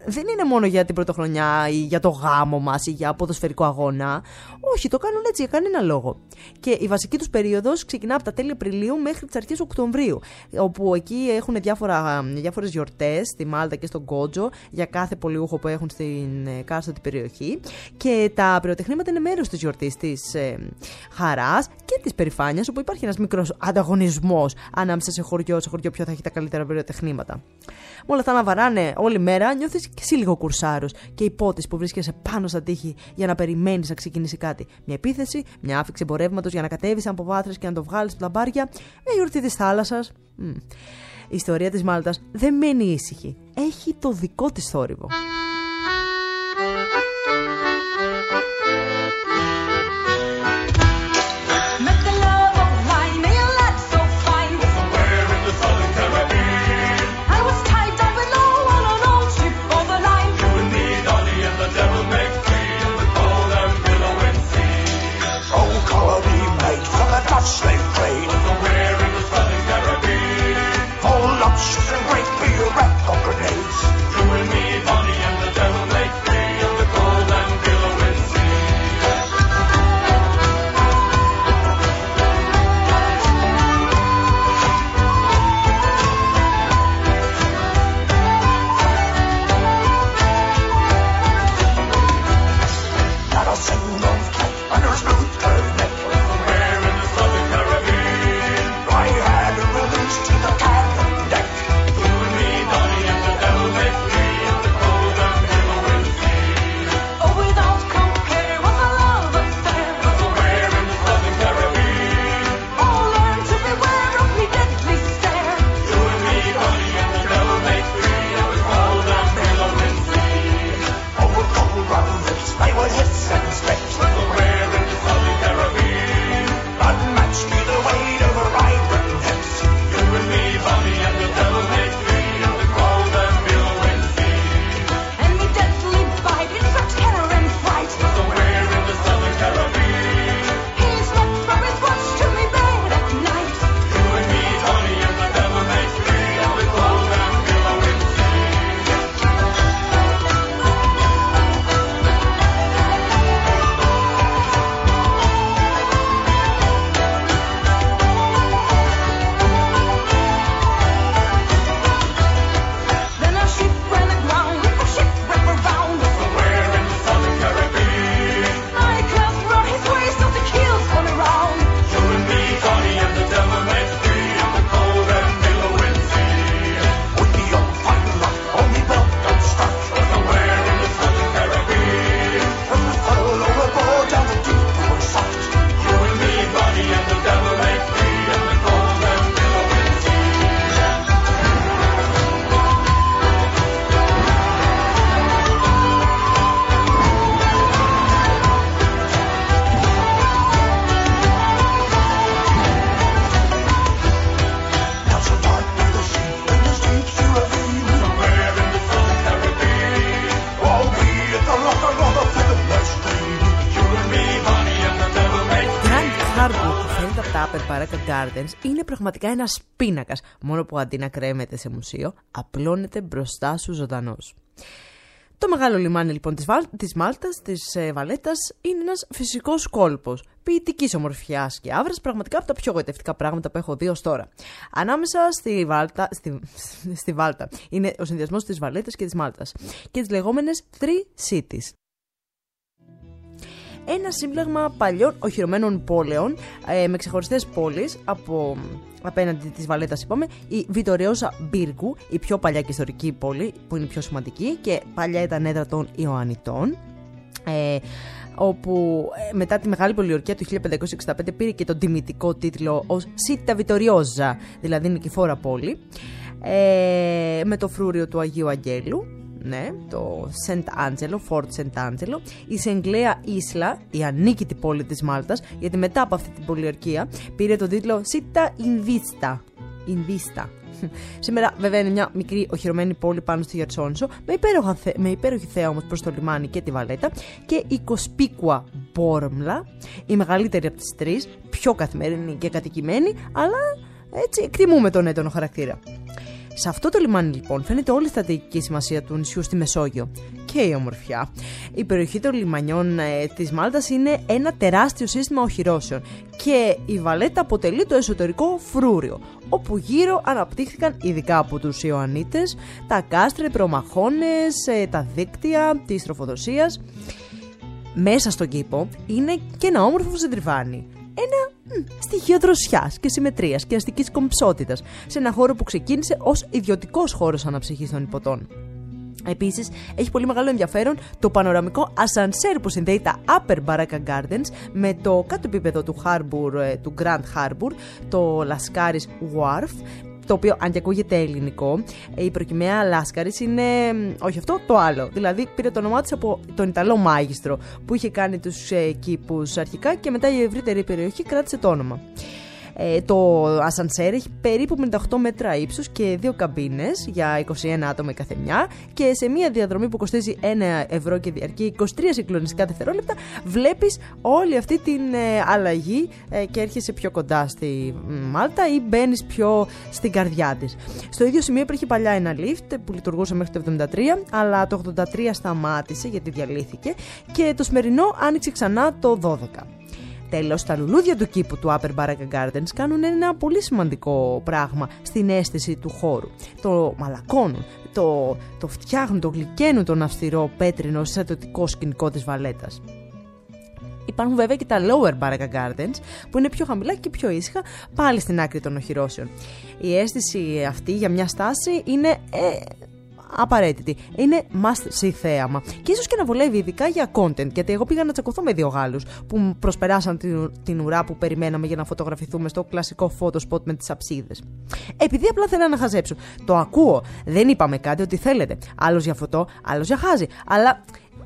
δεν είναι μόνο για την πρωτοχρονιά ή για το γάμο μας ή για ποδοσφαιρικό αγώνα. Όχι, το κάνουν έτσι για κανένα λόγο. Και η βασική τους περίοδος ξεκινά από τα τέλη Απριλίου μέχρι τις αρχές Οκτωβρίου, όπου εκεί έχουν διάφορα, διάφορες γιορτές στη Μάλτα και στον Κότζο για κάθε πολιούχο που έχουν στην κάστοτε περιοχή. Και τα πυροτεχνήματα είναι μέρος της γιορτής, της ε, χαράς και της περηφάνειας, όπου υπάρχει ένας μικρός ανταγωνισμός ανάμεσα σε χωριό, σε χωριό ποιο θα έχει τα καλύτερα πυροτεχνήματα. Με όλα αυτά να βαράνε όλη μέρα, νιώθεις και εσύ λίγο κουρσάρος και υπότης που βρίσκεσαι πάνω στα τείχη για να περιμένεις να ξεκινήσει κάτι. Μια επίθεση, μια άφηξη εμπορεύματος για να κατέβεις από βάθρες και να το βγάλεις από τα μπάρια, μια γιορτή της θάλασσας. Mm. Η ιστορία της Μάλτας δεν μένει ήσυχη. Έχει το δικό της θόρυβο. Slave trade, somewhere in the Southern Caribbean, full of ships and great beer and grenades. You and me, Bonnie and the devil make free of the cold and billowing sea. Not a single cat under smooth curved neck. To the cabin deck. You and me, Bonnie and the devil make free of the cold and billowing sea. Oh, without compare, what a love affair. Somewhere in the Southern Caribbean, all learn to beware of me deadly stare. You and me, Bonnie and the devil make free of the cold and billowing sea. Oh, with cold round lips, they would hiss and spit. Somewhere in the Southern Caribbean, unmatched to the weight of a vibrant hips. You and me, Bonnie and the devil make free of the cold and billowing sea. And me deathly bite in such terror and fright. Somewhere in the Southern Caribbean, he slept from his watch to me bed at night. You and me, Bonnie and the devil make free of the cold and billowing sea. Gardens είναι πραγματικά ένας πίνακας, μόνο που αντί να κρέμεται σε μουσείο, απλώνεται μπροστά σου ζωντανός. Το μεγάλο λιμάνι λοιπόν της, Βάλ, της Μάλτας, της ε, Βαλέτας, είναι ένας φυσικός κόλπος ποιητικής ομορφιάς και άβρας, πραγματικά από τα πιο γοητευτικά πράγματα που έχω δει ως τώρα. Ανάμεσα στη Βάλτα, στη, στη Βάλτα είναι ο συνδυασμός της Βαλέτας και της Μάλτας και τις λεγόμενες Three Cities. Ένα σύμπλεγμα παλιών οχυρωμένων πόλεων ε, με ξεχωριστές πόλεις από απέναντι της Βαλέτας, είπαμε, η Βιτορεόζα Μπίργκου, η πιο παλιά και ιστορική πόλη που είναι η πιο σημαντική και παλιά ήταν έδρα των Ιωαννιτών, ε, όπου ε, μετά τη Μεγάλη Πολιορκία του χίλια πεντακόσια εξήντα πέντε πήρε και τον τιμητικό τίτλο ως Σίτα Βιτορεόζα, δηλαδή νικηφόρα πόλη, ε, με το φρούριο του Αγίου Αγγέλου. Ναι, το Σεντ Άντζελο, Φόρτ Σεντ Άντζελο, η Σεγγλέα Ίσλα, η ανίκητη πόλη της Μάλτας, γιατί μετά από αυτή την πολιορκία πήρε τον τίτλο Σίτα Ινβίστα. Ινβίστα. Σήμερα βέβαια είναι μια μικρή οχυρωμένη πόλη πάνω στο Γερσόνησο, με, με υπέροχη θέα όμως προς το λιμάνι και τη Βαλέτα, και η Κοσπίκουα Μπόρμλα, η μεγαλύτερη από τις τρεις, πιο καθημερινή και κατοικημένη, αλλά έτσι εκτιμούμε τον έντονο χαρακτήρα. Σε αυτό το λιμάνι λοιπόν φαίνεται όλη η στρατηγική σημασία του νησιού στη Μεσόγειο και η ομορφιά. Η περιοχή των λιμανιών ε, της Μάλτας είναι ένα τεράστιο σύστημα οχυρώσεων και η Βαλέτα αποτελεί το εσωτερικό φρούριο, όπου γύρω αναπτύχθηκαν ειδικά από τους Ιωαννίτες τα κάστρα, οι προμαχώνες, ε, τα δίκτυα της τροφοδοσίας. Μέσα στον κήπο είναι και ένα όμορφο σεντριβάνι. Ένα μ, στοιχείο δροσιάς και συμμετρίας και αστικής κομψότητας σε ένα χώρο που ξεκίνησε ως ιδιωτικός χώρος αναψυχής των υποτών. Επίσης, έχει πολύ μεγάλο ενδιαφέρον το πανοραμικό ασανσέρ που συνδέει τα Upper Baraka Gardens με το κάτω επίπεδο του, Harbour, του Grand Harbour, το Lascaris Wharf, το οποίο, αν και ακούγεται ελληνικό, η προκυμαία Λάσκαρης είναι, όχι αυτό, το άλλο. Δηλαδή πήρε το όνομά της από τον Ιταλό μάγιστρο που είχε κάνει τους ε, κήπους αρχικά και μετά η ευρύτερη περιοχή κράτησε το όνομα. Ε, το ασανσέρ έχει περίπου πενήντα οκτώ μέτρα ύψους και δύο καμπίνες για είκοσι ένα άτομα η καθεμιά και σε μια διαδρομή που κοστίζει ένα ευρώ και διαρκεί είκοσι τρία συγκλονιστικά δευτερόλεπτα βλέπεις όλη αυτή την ε, αλλαγή ε, και έρχεσαι πιο κοντά στη Μάλτα ή μπαίνεις πιο στην καρδιά της. Στο ίδιο σημείο υπήρχε παλιά ένα lift που λειτουργούσε μέχρι το εβδομήντα τρία, αλλά το ογδόντα τρία σταμάτησε γιατί διαλύθηκε και το σημερινό άνοιξε ξανά το δώδεκα. Τέλος, τα λουλούδια του κήπου του Upper Baraka Gardens κάνουν ένα πολύ σημαντικό πράγμα στην αίσθηση του χώρου. Το μαλακώνουν, το, το φτιάχνουν, το γλυκαίνουν τον αυστηρό πέτρινο στρατιωτικό σκηνικό της Βαλέτας. Υπάρχουν βέβαια και τα Lower Baraka Gardens που είναι πιο χαμηλά και πιο ήσυχα, πάλι στην άκρη των οχυρώσεων. Η αίσθηση αυτή για μια στάση είναι... Ε, απαραίτητη. Είναι must see θέαμα. Και ίσως και να βολεύει ειδικά για content. Γιατί εγώ πήγα να τσακωθώ με δύο Γάλλους που μου προσπεράσαν την, την ουρά που περιμέναμε για να φωτογραφηθούμε στο κλασικό photo spot με τις αψίδες. Επειδή απλά θέλω να χαζέψω. Το ακούω. Δεν είπαμε κάτι ότι θέλετε. Άλλος για φωτό, άλλος για χάζι. Αλλά.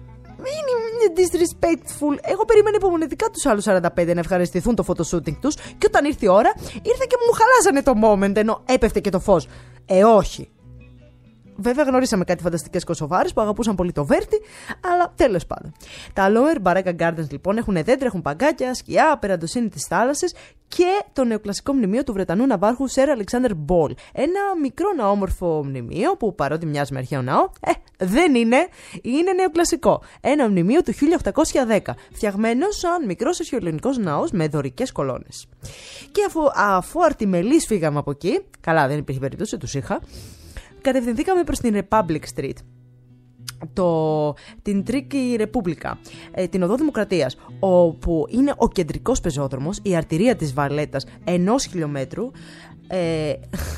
Είναι disrespectful. Εγώ περίμενα υπομονετικά τους άλλους σαράντα πέντε να ευχαριστηθούν το photoshooting τους. Και όταν ήρθε η ώρα, ήρθε και μου χαλάσανε το moment ενώ έπεφτε και το φως. Ε, όχι. Βέβαια γνωρίσαμε κάτι φανταστικές Κωσοβάρες που αγαπούσαν πολύ το Βέρτι, αλλά τέλος πάντων. Τα Lower Baraka Gardens λοιπόν έχουν δέντρα, έχουν παγκάκια, σκιά, περαντοσύνη της θάλασσας και το νεοκλασικό μνημείο του Βρετανού ναυάρχου Σερ Αλεξάνδερ Μπόλ. Ένα μικρό ναόμορφο μνημείο που παρότι μοιάζει με αρχαίο ναό, ε, δεν είναι, είναι νεοκλασικό. Ένα μνημείο του χίλια οκτακόσια δέκα, φτιαγμένο σαν μικρός αρχαιοελληνικός ναός με δωρικές κολόνες. Και αφού, αφού αρτιμελείς φύγαμε από εκεί, καλά δεν υπήρχε περίπτωση, τους είχα. Κατευθυνθήκαμε προς την Republic Street, το, την Τρίκη Ρεπούμπλικα, ε, την Οδό Δημοκρατίας, όπου είναι ο κεντρικός πεζόδρομος, η αρτηρία της Βαλέτας ενός χιλιόμετρου. Ε,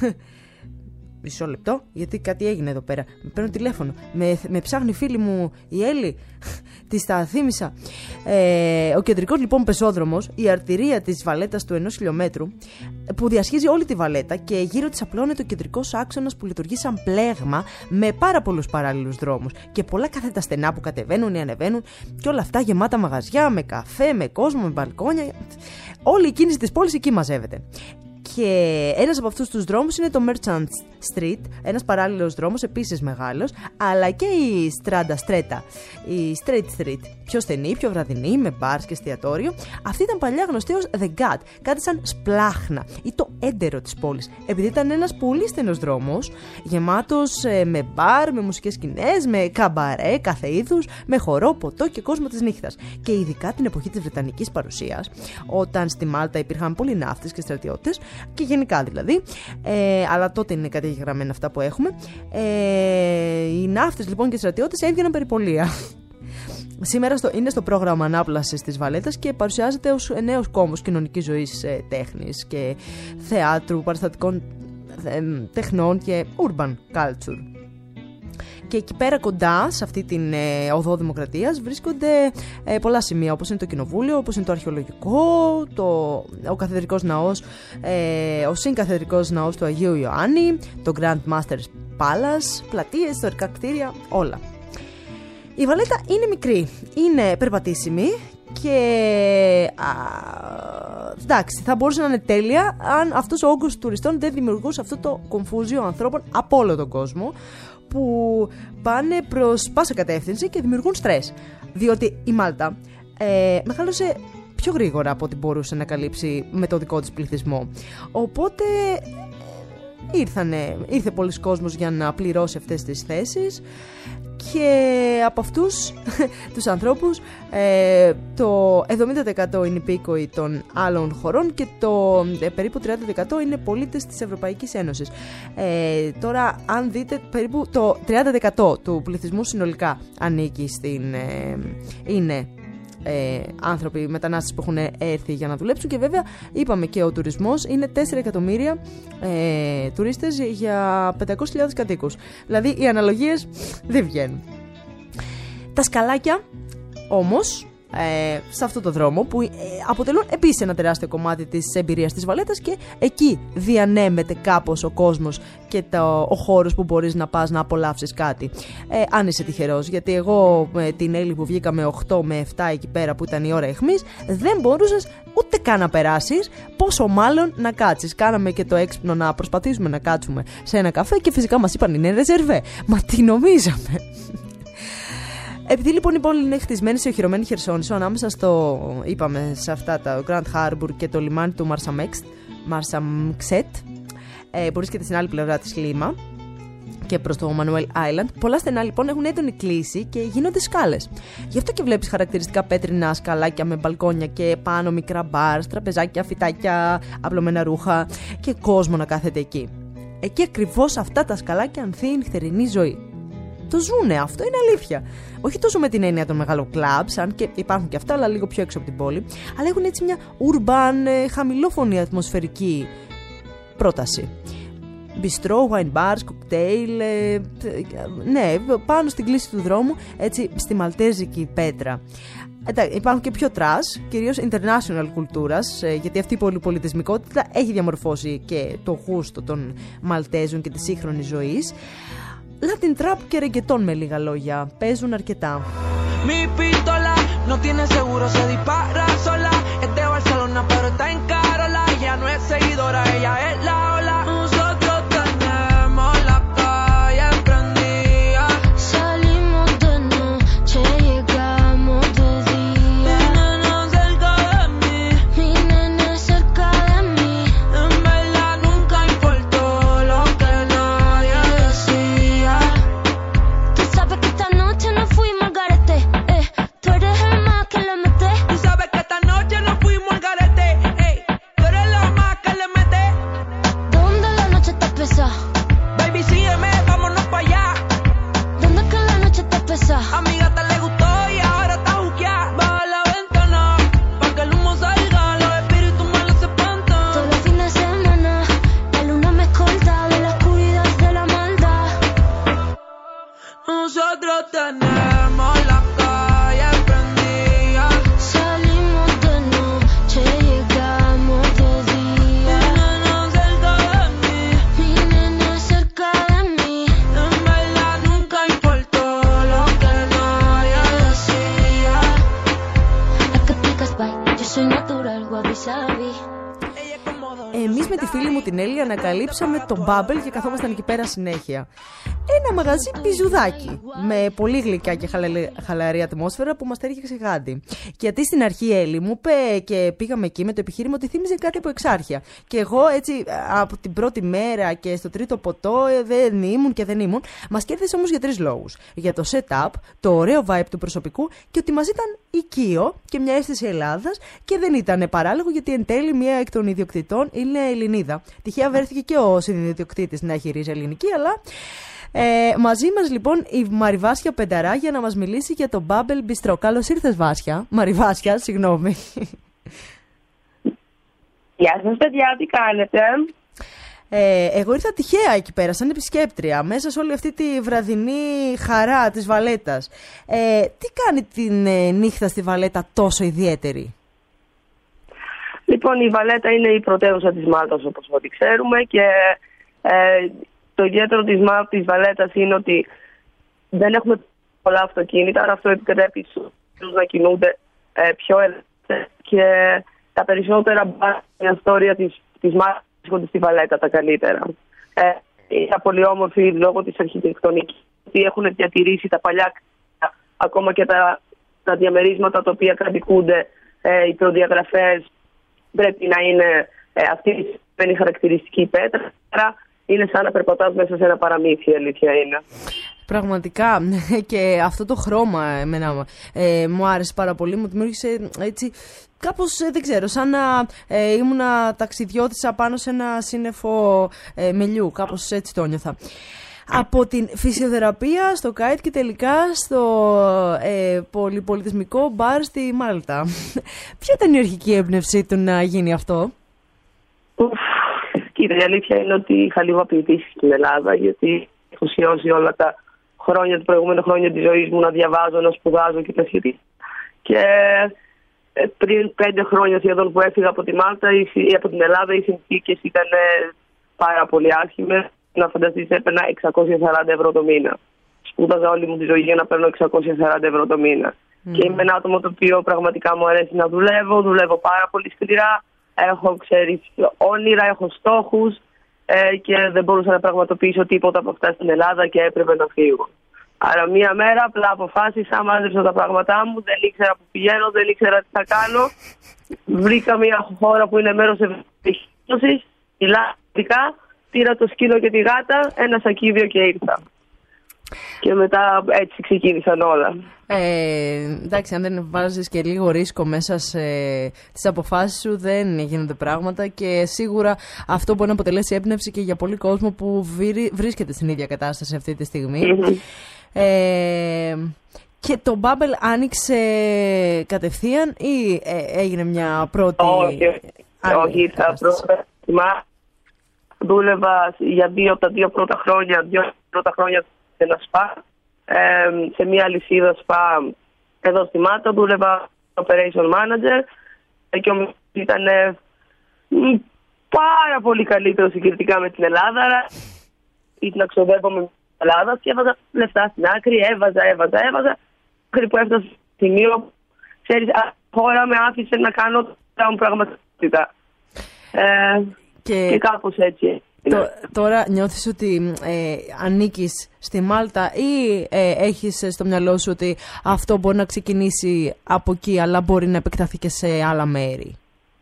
μισό λεπτό, γιατί κάτι έγινε εδώ πέρα. Με παίρνω τηλέφωνο. Με, με ψάχνει η φίλη μου η Έλλη. Της τα θύμισα. Ε, ο κεντρικός λοιπόν πεζόδρομος, η αρτηρία της Βαλέτας του ενός χιλιόμετρου, που διασχίζει όλη τη Βαλέτα και γύρω της απλώνεται ο κεντρικός άξονας που λειτουργεί σαν πλέγμα με πάρα πολλούς παράλληλους δρόμους και πολλά κάθετα στενά που κατεβαίνουν ή ανεβαίνουν και όλα αυτά γεμάτα μαγαζιά, με καφέ, με κόσμο, με μπαλκόνια. Όλη η κίνηση της πόλης εκεί μαζεύεται. Και ένας από αυτούς τους δρόμους είναι το Merchant Street, ένας παράλληλος δρόμος επίσης μεγάλος, αλλά και η Strada Stretta, η Straight Street, πιο στενή, πιο βραδινή, με μπαρς και εστιατόριο. Αυτή ήταν παλιά γνωστή ως The Gut, κάτι σαν σπλάχνα ή το έντερο της πόλης, επειδή ήταν ένας πολύ στενός δρόμος, γεμάτος ε, με μπαρ, με μουσικές σκηνές, με καμπαρέ κάθε είδους, με χορό, ποτό και κόσμο της νύχτας. Και ειδικά την εποχή της Βρετανικής παρουσίας, όταν στη Μάλτα υπήρχαν πολλοί ναύτες και στρατιώτες, και γενικά δηλαδή, ε, αλλά τότε είναι καταγεγραμμένα αυτά που έχουμε. Ε, οι ναύτες λοιπόν και οι στρατιώτες έβγαιναν περιπολία. Σήμερα στο, είναι στο πρόγραμμα ανάπλασης της Βαλέτας και παρουσιάζεται ως νέος κόμβος κοινωνικής ζωής, ε, τέχνης και θεάτρου, παραστατικών ε, τεχνών και urban culture. Και εκεί πέρα κοντά, σε αυτή την ε, οδό Δημοκρατίας, βρίσκονται ε, πολλά σημεία, όπως είναι το κοινοβούλιο, όπως είναι το αρχαιολογικό, το, ο καθεδρικός ναός, ε, ο συγκαθεδρικός ναός του Αγίου Ιωάννη, το Grand Master's Palace, πλατείες, ιστορικά κτίρια, όλα. Η Βαλέτα είναι μικρή, είναι περπατήσιμη και α, εντάξει, θα μπορούσε να είναι τέλεια αν αυτός ο όγκος τουριστών δεν δημιουργούσε αυτό το κομφούζιο ανθρώπων από όλο τον κόσμο που πάνε προς πάσα κατεύθυνση και δημιουργούν στρες. Διότι η Μάλτα ε, μεγάλωσε πιο γρήγορα από ό,τι μπορούσε να καλύψει με το δικό της πληθυσμό. Οπότε ήρθανε, ήρθε πολλοί κόσμος για να πληρώσει αυτές τις θέσεις. Και από αυτούς τους ανθρώπους ε, το εβδομήντα τοις εκατό είναι υπήκοοι των άλλων χωρών και το ε, περίπου τριάντα τοις εκατό είναι πολίτες της Ευρωπαϊκής Ένωσης. Ε, τώρα αν δείτε, περίπου το τριάντα τοις εκατό του πληθυσμού συνολικά ανήκει στην... Ε, είναι... Ε, άνθρωποι, μετανάστες που έχουν έρθει για να δουλέψουν. Και βέβαια είπαμε και ο τουρισμός είναι τέσσερα εκατομμύρια ε, τουρίστες για πεντακόσιες χιλιάδες κατοίκους. Δηλαδή οι αναλογίες δεν βγαίνουν. Τα σκαλάκια όμως ε, σε αυτό το δρόμο που ε, αποτελούν επίσης ένα τεράστιο κομμάτι της εμπειρίας της Βαλέτας και εκεί διανέμεται κάπως ο κόσμος και το, ο χώρος που μπορείς να πας να απολαύσεις κάτι. Ε, αν είσαι τυχερός, γιατί εγώ με την Έλλη που βγήκαμε οκτώ με επτά εκεί πέρα που ήταν η ώρα αιχμής, δεν μπορούσες ούτε καν να περάσεις, πόσο μάλλον να κάτσεις. Κάναμε και το έξυπνο να προσπαθήσουμε να κάτσουμε σε ένα καφέ και φυσικά μας είπαν είναι ρεζερβέ. Μα τι νομίζαμε. Επειδή λοιπόν η πόλη είναι χτισμένη σε οχυρωμένη χερσόνησο ανάμεσα στο, είπαμε, σε αυτά τα Grand Harbour και το λιμάνι του Μαρσαμξέτ, ε, μπορείς και στην άλλη πλευρά της Λίμα και προς το Manuel Island, πολλά στενά λοιπόν έχουν έντονη κλίση και γίνονται σκάλες. Γι' αυτό και βλέπεις χαρακτηριστικά πέτρινα σκαλάκια με μπαλκόνια και πάνω μικρά μπαρ, τραπεζάκια, φυτάκια, απλωμένα ρούχα και κόσμο να κάθεται εκεί. Εκεί ακριβώς αυτά τα σκαλάκια ανθεί η νυχτερινή ζωή. Το ζουνε, αυτό είναι αλήθεια. Όχι τόσο με την έννοια των μεγάλων κλαμπς, αν και υπάρχουν και αυτά, αλλά λίγο πιο έξω από την πόλη. Αλλά έχουν έτσι μια urban, χαμηλόφωνη ατμοσφαιρική πρόταση. Μπιστρό, wine bars, κοκτέιλ. Ε, ναι, πάνω στην κλίση του δρόμου, έτσι στη μαλτέζικη πέτρα. Εντάξει, υπάρχουν και πιο τρας, κυρίως international κουλτούρας, γιατί αυτή η πολυπολιτισμικότητα έχει διαμορφώσει και το γούστο των Μαλτέζων και της σύγχρονης ζωής. Latin trap και ρεγκετόν με λίγα λόγια παίζουν αρκετά. Mi pistola no tiene seguro, se dispara sola. Es de Barcelona, pero está en Carola. Ella no es seguidora, ella es la ola. Nosotros tenemos la calle prendida. Salimos de noche, llegamos de día. Mi nena cerca de mí, Mi nene cerca de mí. en verdad nunca importó lo que nadie decía. Tú sabes que esta noche nos fuimos al garete. Eh, tú eres el más que le mete. Tú sabes que esta noche nos fuimos al garete. Ey, tú eres la más que le mete. ¿Dónde la noche está pesada? Baby, sígueme, vámonos pa' allá. ¿Dónde que la noche está pesada? A mi gata le gustó y ahora está juqueada. Baja la ventana, pa' que el humo salga, los espíritus malos se espantan. Todos los fines de semana, la luna me escolta de la oscuridad de la maldad. Nosotros tenemos la calle prendida. Salimos de noche, llegamos de día. Mi nena cerca de mí, Mi nene cerca de mí. en verdad nunca importó lo que nadie decía. La que picas, bye. Yo soy natural, wabi sabi. Ella es como Don Εμείς με τη φίλη μου την Έλλη ανακαλύψαμε το Bubble και καθόμασταν εκεί πέρα συνέχεια. Ένα μαγαζί πιζουδάκι με πολύ γλυκιά και χαλα- χαλαρή ατμόσφαιρα που μας τέριαξε γάντι. Γιατί στην αρχή η Έλλη μου είπε και πήγαμε εκεί με το επιχείρημα ότι θύμιζε κάτι από Εξάρχεια. Και εγώ έτσι από την πρώτη μέρα και στο τρίτο ποτό ε, δεν ήμουν και δεν ήμουν. Μας κέρδισε όμως για τρεις λόγους. Για το setup, το ωραίο vibe του προσωπικού και ότι μας ήταν οικείο και μια αίσθηση Ελλάδας και δεν ήταν παράλογο γιατί εν τέλει μία εκ των ιδιοκτητών είναι Ελληνίδα. Τυχαία βρέθηκε και ο συνειδιοκτήτης να έχει ρίζα ελληνική, αλλά. Ε, μαζί μας λοιπόν η Μαριβάσια Πενταρά για να μας μιλήσει για το Bubble Bistro. Καλώς ήρθες Βάσια. Μαριβάσια, συγγνώμη. Γεια σας παιδιά, τι κάνετε? Ε, εγώ ήρθα τυχαία εκεί πέρα σαν επισκέπτρια μέσα σε όλη αυτή τη βραδινή χαρά της Βαλέτας. Ε, τι κάνει την ε, νύχτα στη Βαλέτα τόσο ιδιαίτερη? Λοιπόν, η Βαλέτα είναι η πρωτεύουσα της Μάλτας όπως ό,τι ξέρουμε και ε, το ιδιαίτερο της, Μά, της Βαλέτας είναι ότι δεν έχουμε πολλά αυτοκίνητα, άρα αυτό επιτρέπει στους να κινούνται ε, πιο ελεύθερα και τα περισσότερα μπαρ στην ιστορία της, της Μάλτας βρίσκονται στη Βαλέτα τα καλύτερα. Ε, είναι πολύ όμορφη λόγω της αρχιτεκτονικής, ότι έχουν διατηρήσει τα παλιά κτίρια, ακόμα και τα, τα διαμερίσματα τα οποία κατοικούνται, ε, οι προδιαγραφές πρέπει να είναι ε, αυτή η χαρακτηριστική πέτρα. Άρα είναι σαν να περπατάς μέσα σε ένα παραμύθι, η αλήθεια είναι. Πραγματικά, και αυτό το χρώμα εμένα ε, μου άρεσε πάρα πολύ, μου δημιούργησε έτσι κάπως, ε, δεν ξέρω, σαν να ε, ήμουνα ταξιδιώτησα πάνω σε ένα σύννεφο ε, μελιού, κάπως έτσι το νιώθα. Από την φυσιοθεραπεία στο κάιτ και τελικά στο ε, πολυπολιτισμικό μπαρ στη Μάλτα. Ποια ήταν η αρχική έμπνευσή του να γίνει αυτό? Ουφ, κοίτα, η αλήθεια είναι ότι είχα λίγο απειλήσει στην Ελλάδα, γιατί έχω σιώσει όλα τα χρόνια, τα προηγούμενα χρόνια της ζωής μου να διαβάζω, να σπουδάζω και τα σχετικά. Και ε, πριν πέντε χρόνια σχεδόν που έφυγα από τη Μάλτα ή από την Ελλάδα, οι συνθήκες ήταν ε, πάρα πολύ άσχημες. Να φανταστείς, έπαιρνα εξακόσια σαράντα ευρώ το μήνα. Σπούδαζα όλη μου τη ζωή για να παίρνω εξακόσια σαράντα ευρώ το μήνα. Mm. Και είμαι ένα άτομο το οποίο πραγματικά μου αρέσει να δουλεύω, δουλεύω πάρα πολύ σκληρά. Έχω, ξέρεις, όνειρα, έχω στόχους ε, και δεν μπορούσα να πραγματοποιήσω τίποτα από αυτά στην Ελλάδα και έπρεπε να φύγω. Άρα μία μέρα απλά αποφάσισα, μάζεψα τα πράγματά μου, δεν ήξερα που πηγαίνω, δεν ήξερα τι θα κάνω. Βρήκα μια χώρα που είναι μέρος ευαισθησίας, ηλεκτρικά. Πήρα το σκύλο και τη γάτα, ένα σακίδιο και ήρθα. Και μετά έτσι ξεκίνησαν όλα. Ε, εντάξει, αν δεν βάζεις και λίγο ρίσκο μέσα σε τις αποφάσεις σου, δεν γίνονται πράγματα και σίγουρα αυτό μπορεί να αποτελέσει έμπνευση και για πολύ κόσμο που βρίσκεται στην ίδια κατάσταση αυτή τη στιγμή. Mm-hmm. Ε, και το Bubble άνοιξε κατευθείαν ή ε, έγινε μια πρώτη... Όχι, όχι, ήρθα πρώτα. Δούλευα για δύο από τα δύο πρώτα χρόνια, δύο πρώτα χρόνια σε ένα σπα, ε, σε μια αλυσίδα σπα εδώ στη Μάλτα. Δούλευα operation manager και ο μισθός ήταν ε, πάρα πολύ καλύτερο συγκριτικά με την Ελλάδα. Ήθελα να ξοδεύω με την Ελλάδα και έβαζα λεφτά στην άκρη, έβαζα, έβαζα, έβαζα. Μέχρι που έφτασα στο σημείο, ξέρεις, χώρα με άφησε να κάνω τα μου πραγματικότητα. Ε, Και, και κάπως έτσι. Το, τώρα νιώθεις ότι ε, ανήκεις στη Μάλτα ή ε, έχεις στο μυαλό σου ότι αυτό μπορεί να ξεκινήσει από εκεί αλλά μπορεί να επεκταθεί και σε άλλα μέρη?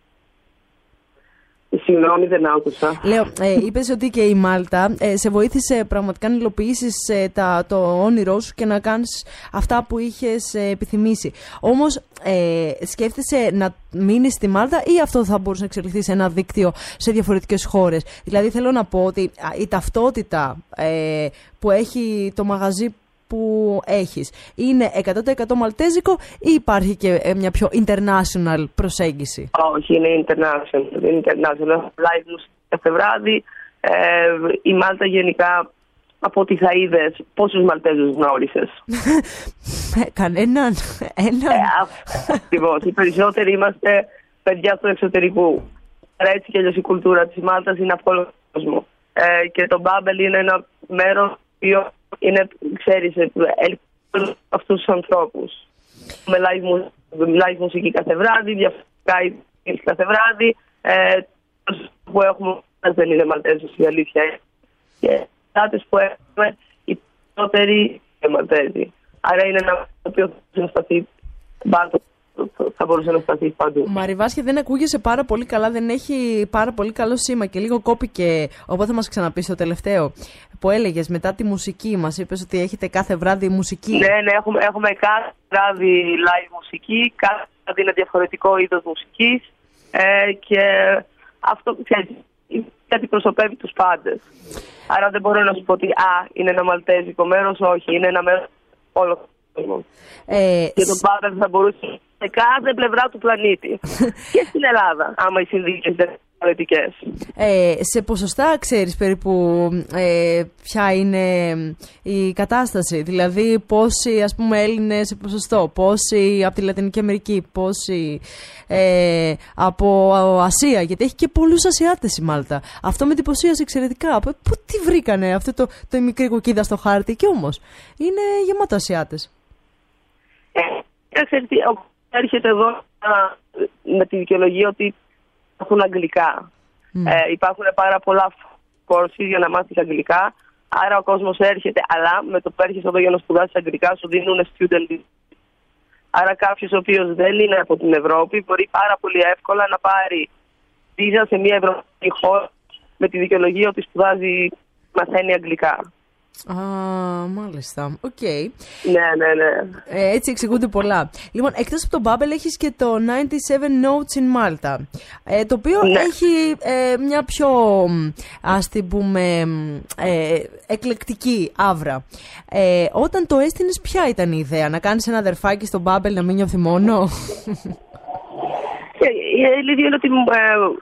Συγγνώμη, δεν άκουσα. Λέω, ε, είπες ότι και η Μάλτα ε, σε βοήθησε πραγματικά να υλοποιήσεις ε, τα, το όνειρό σου και να κάνεις αυτά που είχες ε, επιθυμήσει. Όμως ε, σκέφτεσαι να μείνεις στη Μάλτα ή αυτό θα μπορούσε να εξελιχθεί σε ένα δίκτυο σε διαφορετικές χώρες? Δηλαδή θέλω να πω ότι η ταυτότητα ε, που έχει το μαγαζί που έχεις είναι εκατό τοις εκατό μαλτέζικο ή υπάρχει και μια πιο international προσέγγιση? Όχι, είναι international. Είναι international. Live μου κάθε βράδυ. Ε, η Μάλτα γενικά, από ό,τι θα είδες, πόσους Μαλτέζους γνώρισες? Κανέναν. Έναν. Ε, ακριβώς. Οι περισσότεροι είμαστε παιδιά του εξωτερικού. Έτσι κι αλλιώς η κουλτούρα της Μάλτας είναι από όλο τον κόσμο. Ε, και το Bubble είναι ένα μέρος που είναι, ξέρεις, ελπίζω αυτούς τους ανθρώπους. Με live, live μουσική κάθε βράδυ, διαφορετικά κάθε βράδυ. Ε, που έχουμε δεν είναι Μαλτέζους, η αλήθεια. Και οι που έχουμε, οι περισσότεροι είναι Μαλτέζοι. Άρα είναι ένα το οποίο θα σταθεί πάντα. Θα μπορούσε να σταθεί παντού. Μαριβάσια, δεν ακούγεσαι πάρα πολύ καλά, δεν έχει πάρα πολύ καλό σήμα και λίγο κόπηκε. Οπότε θα μας ξαναπείς το τελευταίο που έλεγες μετά τη μουσική. Μας είπες ότι έχετε κάθε βράδυ μουσική. Ναι, ναι, έχουμε, έχουμε κάθε βράδυ live μουσική. Κάθε βράδυ είναι διαφορετικό είδος μουσικής. Ε, και αυτό αντιπροσωπεύει τους πάντες. Άρα δεν μπορώ να σου πω ότι α, είναι ένα μαλτέζικο μέρος. Όχι, είναι ένα μέρος όλο το κόσμο. Ε, και το Bubble θα μπορούσε σε κάθε πλευρά του πλανήτη. Και στην Ελλάδα, άμα οι συνθήκες δεν είναι διαφορετικές. Ε, σε ποσοστά ξέρεις περίπου ε, ποια είναι η κατάσταση? Δηλαδή πόσοι, ας πούμε, Έλληνες σε ποσοστό, πόσοι από τη Λατινική Αμερική, πόσοι ε, από Ασία, γιατί έχει και πολλούς Ασιάτες η Μάλτα. Αυτό με εντυπωσίασε εξαιρετικά. Πού τι βρήκανε αυτό το, το μικρή κουκίδα στο χάρτη? Και όμως είναι γεμάτο Ασιάτες. Ε, ξέρετε, έρχεται εδώ με τη δικαιολογία ότι υπάρχουν αγγλικά. Mm. Ε, υπάρχουν πάρα πολλά courses για να μάθεις αγγλικά. Άρα ο κόσμος έρχεται, αλλά με το που έρχεσαι εδώ για να σπουδάσεις αγγλικά σου δίνουν student. Άρα κάποιος ο οποίος δεν είναι από την Ευρώπη μπορεί πάρα πολύ εύκολα να πάρει βίζα σε μια ευρωπαϊκή χώρα με τη δικαιολογία ότι σπουδάζει, μαθαίνει αγγλικά. Α, μάλιστα. Οκ. Okay. Ναι, ναι, ναι. Ε, έτσι εξηγούνται πολλά. Λοιπόν, εκτός από τον Bubble έχεις και το ενενήντα επτά Notes in Malta, ε, το οποίο ναι. έχει ε, μια πιο, ας την πούμε, ε, εκλεκτική άβρα. Ε, όταν το έστεινες, ποια ήταν η ιδέα? Να κάνεις ένα αδερφάκι στο Bubble να μην νιώθει μόνο? Η αλήθεια είναι ότι ε,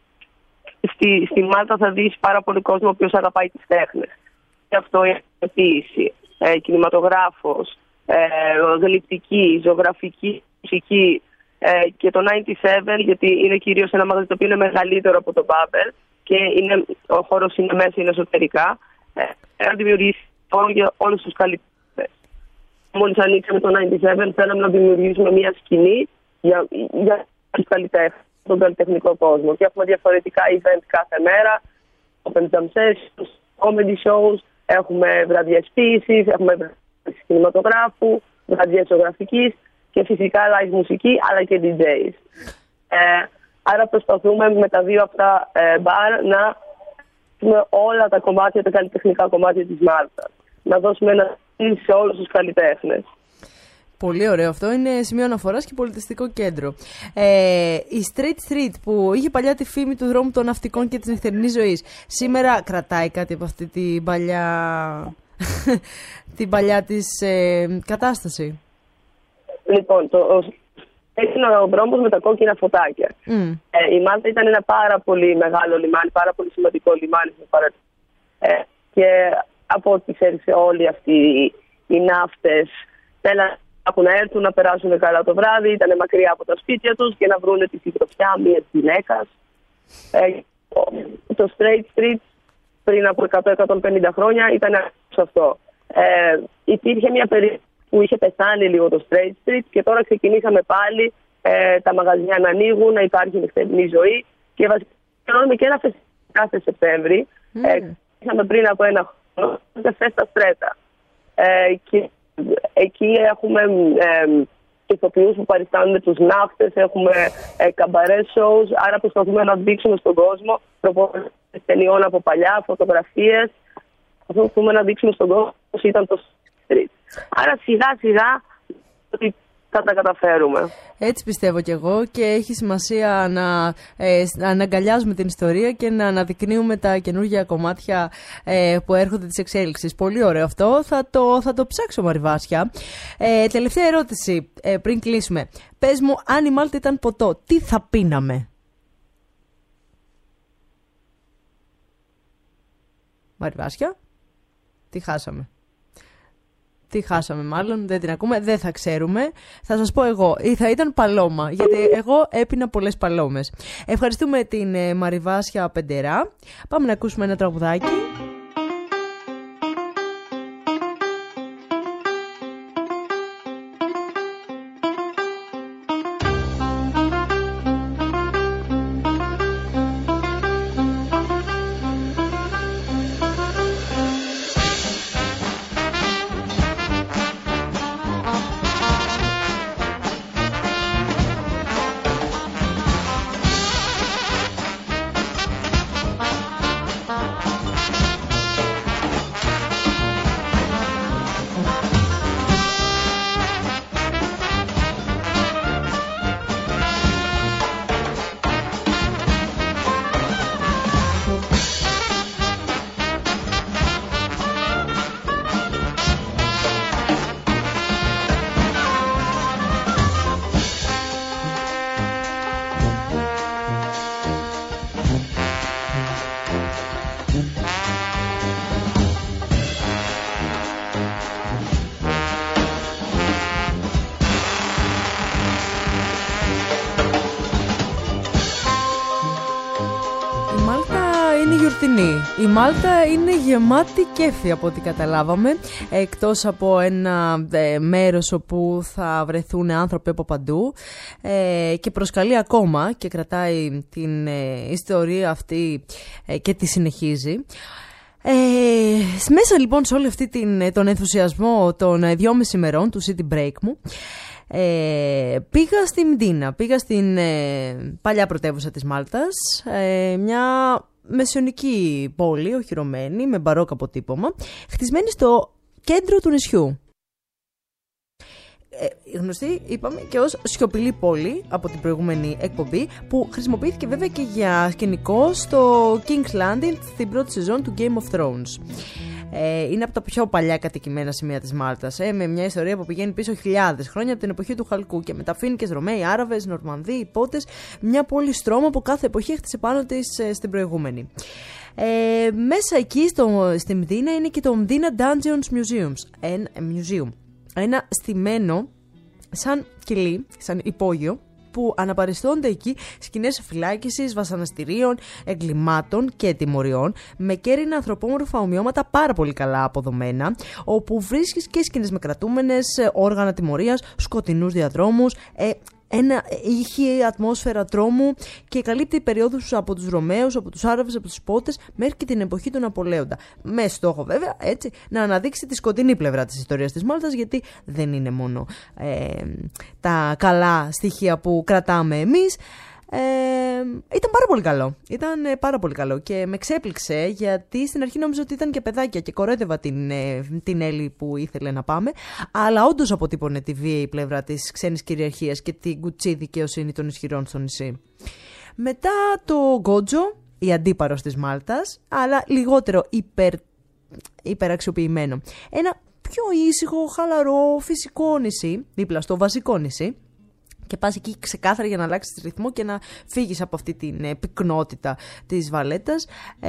στη, στη Μάλτα θα δεις πάρα πολύ κόσμο ο οποίος αγαπάει τις τέχνες. Και αυτό είναι ποίηση, ε, κινηματογράφος, ε, γλυπτική, ζωγραφική, μουσική ε, και το ενενήντα επτά, γιατί είναι κυρίως ένα μαγαζί το οποίο είναι μεγαλύτερο από το Bubble και είναι, ο χώρος είναι μέσα, είναι εσωτερικά, ε, να δημιουργήσει για όλους τους καλλιτέχνες. Μόλις ανοίξαμε το ενενήντα επτά, θέλαμε να δημιουργήσουμε μια σκηνή για, για τους καλλιτέχνες, τον καλλιτεχνικό κόσμο. Και έχουμε διαφορετικά event κάθε μέρα, open jam sessions, comedy shows, έχουμε βραδιές ποίησης, έχουμε βραδιές κινηματογράφου, βραδιές ζωγραφικής και φυσικά live μουσική, αλλά και ντι τζέις. Ε, άρα προσπαθούμε με τα δύο αυτά ε, μπαρ να δούμε όλα τα κομμάτια, τα καλλιτεχνικά κομμάτια της Μάλτας. Να δώσουμε ένα σε όλους τους καλλιτέχνες. Πολύ ωραίο αυτό. Είναι σημείο αναφοράς και πολιτιστικό κέντρο. Ε, η Street Street που είχε παλιά τη φήμη του δρόμου των ναυτικών και της νυχτερινής ζωής, σήμερα κρατάει κάτι από αυτή την παλιά, την παλιά της ε, κατάσταση? Λοιπόν, το, ο, είναι ο δρόμος με τα κόκκινα φωτάκια. Mm. Ε, η Μάλτα ήταν ένα πάρα πολύ μεγάλο λιμάνι, πάρα πολύ σημαντικό λιμάνι στο παρελθόν. Ε, και από ό,τι ξέρεις όλοι αυτοί οι, οι ναύτες θέλαν να έρθουν να περάσουν καλά το βράδυ, ήταν μακριά από τα σπίτια τους και να βρουν τη συντροφιά μιας γυναίκας. Ε, το Straight Street πριν από εκατό με εκατόν πενήντα χρόνια ήταν αυτό. Ε, υπήρχε μια περίοδο που είχε πεθάνει λίγο το Straight Street και τώρα ξεκινήσαμε πάλι ε, τα μαγαζιά να ανοίγουν, να υπάρχει νυχτερινή ζωή και βασικά κάνουμε και ένα φεστιβάλ κάθε Σεπτέμβρη. Mm. Ε, είχαμε πριν από ένα χρόνο το Festa Stretta. Ε, και εκεί έχουμε ε, ηθοποιούς που παριστάνουν τους ναύτες, έχουμε ε, καμπαρέ shows, άρα προσπαθούμε να δείξουμε στον κόσμο προπόνηση ταινιών από παλιά, φωτογραφίες. Προσπαθούμε να δείξουμε στον κόσμο πώς ήταν το street. Άρα σιγά σιγά ότι θα τα καταφέρουμε. Έτσι πιστεύω κι εγώ και έχει σημασία να, ε, να αγκαλιάζουμε την ιστορία και να αναδεικνύουμε τα καινούργια κομμάτια ε, που έρχονται της εξέλιξης. Πολύ ωραίο αυτό. Θα το, θα το ψάξω, Μαριβάσια. Ε, τελευταία ερώτηση ε, πριν κλείσουμε. Πες μου, αν η Μάλτα ήταν ποτό, τι θα πίναμε? Μαριβάσια, τι χάσαμε? Τι χάσαμε μάλλον, δεν την ακούμε, δεν θα ξέρουμε. Θα σας πω εγώ, ή θα ήταν παλώμα, γιατί εγώ έπινα πολλές παλόμες. Ευχαριστούμε την ε, Μαριβάσια Πεντερά. Πάμε να ακούσουμε ένα τραγουδάκι. Η Μάλτα είναι γεμάτη κέφι από ό,τι καταλάβαμε, εκτός από ένα ε, μέρος όπου θα βρεθούν άνθρωποι από παντού ε, και προσκαλεί ακόμα και κρατάει την ε, ιστορία αυτή ε, και τη συνεχίζει. Ε, μέσα λοιπόν σε όλη αυτή την, τον ενθουσιασμό των δυόμιση ημερών του City Break μου, Ε, πήγα στη Μντίνα, πήγα στην ε, παλιά πρωτεύουσα της Μάλτας, ε, μια μεσαιωνική πόλη, οχυρωμένη, με μπαρόκ αποτύπωμα, χτισμένη στο κέντρο του νησιού. Ε, γνωστή, είπαμε, και ως σιωπηλή πόλη από την προηγούμενη εκπομπή, που χρησιμοποιήθηκε βέβαια και για σκηνικό στο King's Landing στην πρώτη σεζόν του Game of Thrones. Ε, είναι από τα πιο παλιά κατοικημένα σημεία της Μάλτας, ε, με μια ιστορία που πηγαίνει πίσω χιλιάδες χρόνια από την εποχή του Χαλκού, και μετά Φοίνικες, Ρωμαίοι, Άραβες, Νορμανδοί, Υπότες, μια πόλη στρώμα που κάθε εποχή έχτισε πάνω της ε, στην προηγούμενη. Ε, μέσα εκεί στο, στη Μδίνα είναι και το Μδίνα Dungeons Museums, ένα, Museum, ένα στημένο σαν κελί, σαν υπόγειο, που αναπαριστώνται εκεί σκηνές φυλάκισης, βασανιστήριων, εγκλημάτων και τιμωριών, με κέρινα ανθρωπόμορφα ομοιώματα πάρα πολύ καλά αποδομένα, όπου βρίσκεις και σκηνές με κρατούμενες, όργανα τιμωρίας, σκοτεινούς διαδρόμους, ε, ένα ήχη ατμόσφαιρα τρόμου, και καλύπτει περιόδους από τους Ρωμαίους, από τους Άραβες, από τους Υπότες, μέχρι και την εποχή του Ναπολέοντα. Με στόχο βέβαια έτσι να αναδείξει τη σκοτεινή πλευρά της ιστορίας της Μάλτας, γιατί δεν είναι μόνο ε, τα καλά στοιχεία που κρατάμε εμείς. Ε, ήταν πάρα πολύ καλό. Ήταν ε, πάρα πολύ καλό και με εξέπληξε, γιατί στην αρχή νόμιζα ότι ήταν και παιδάκια και κορόιδευα την, ε, την Έλλη που ήθελε να πάμε. Αλλά όντως αποτύπωνε τη βίαιη πλευρά της ξένης κυριαρχίας και την κουτσή δικαιοσύνη των ισχυρών στο νησί. Μετά το Γκότζο, η αντίπαρος της Μάλτας, αλλά λιγότερο υπερ, υπεραξιοποιημένο. Ένα πιο ήσυχο, χαλαρό, φυσικό νησί, δίπλα στο βασικό νησί. Και πας εκεί ξεκάθαρα για να αλλάξεις ρυθμό και να φύγεις από αυτή την ε, πυκνότητα της Βαλέτας.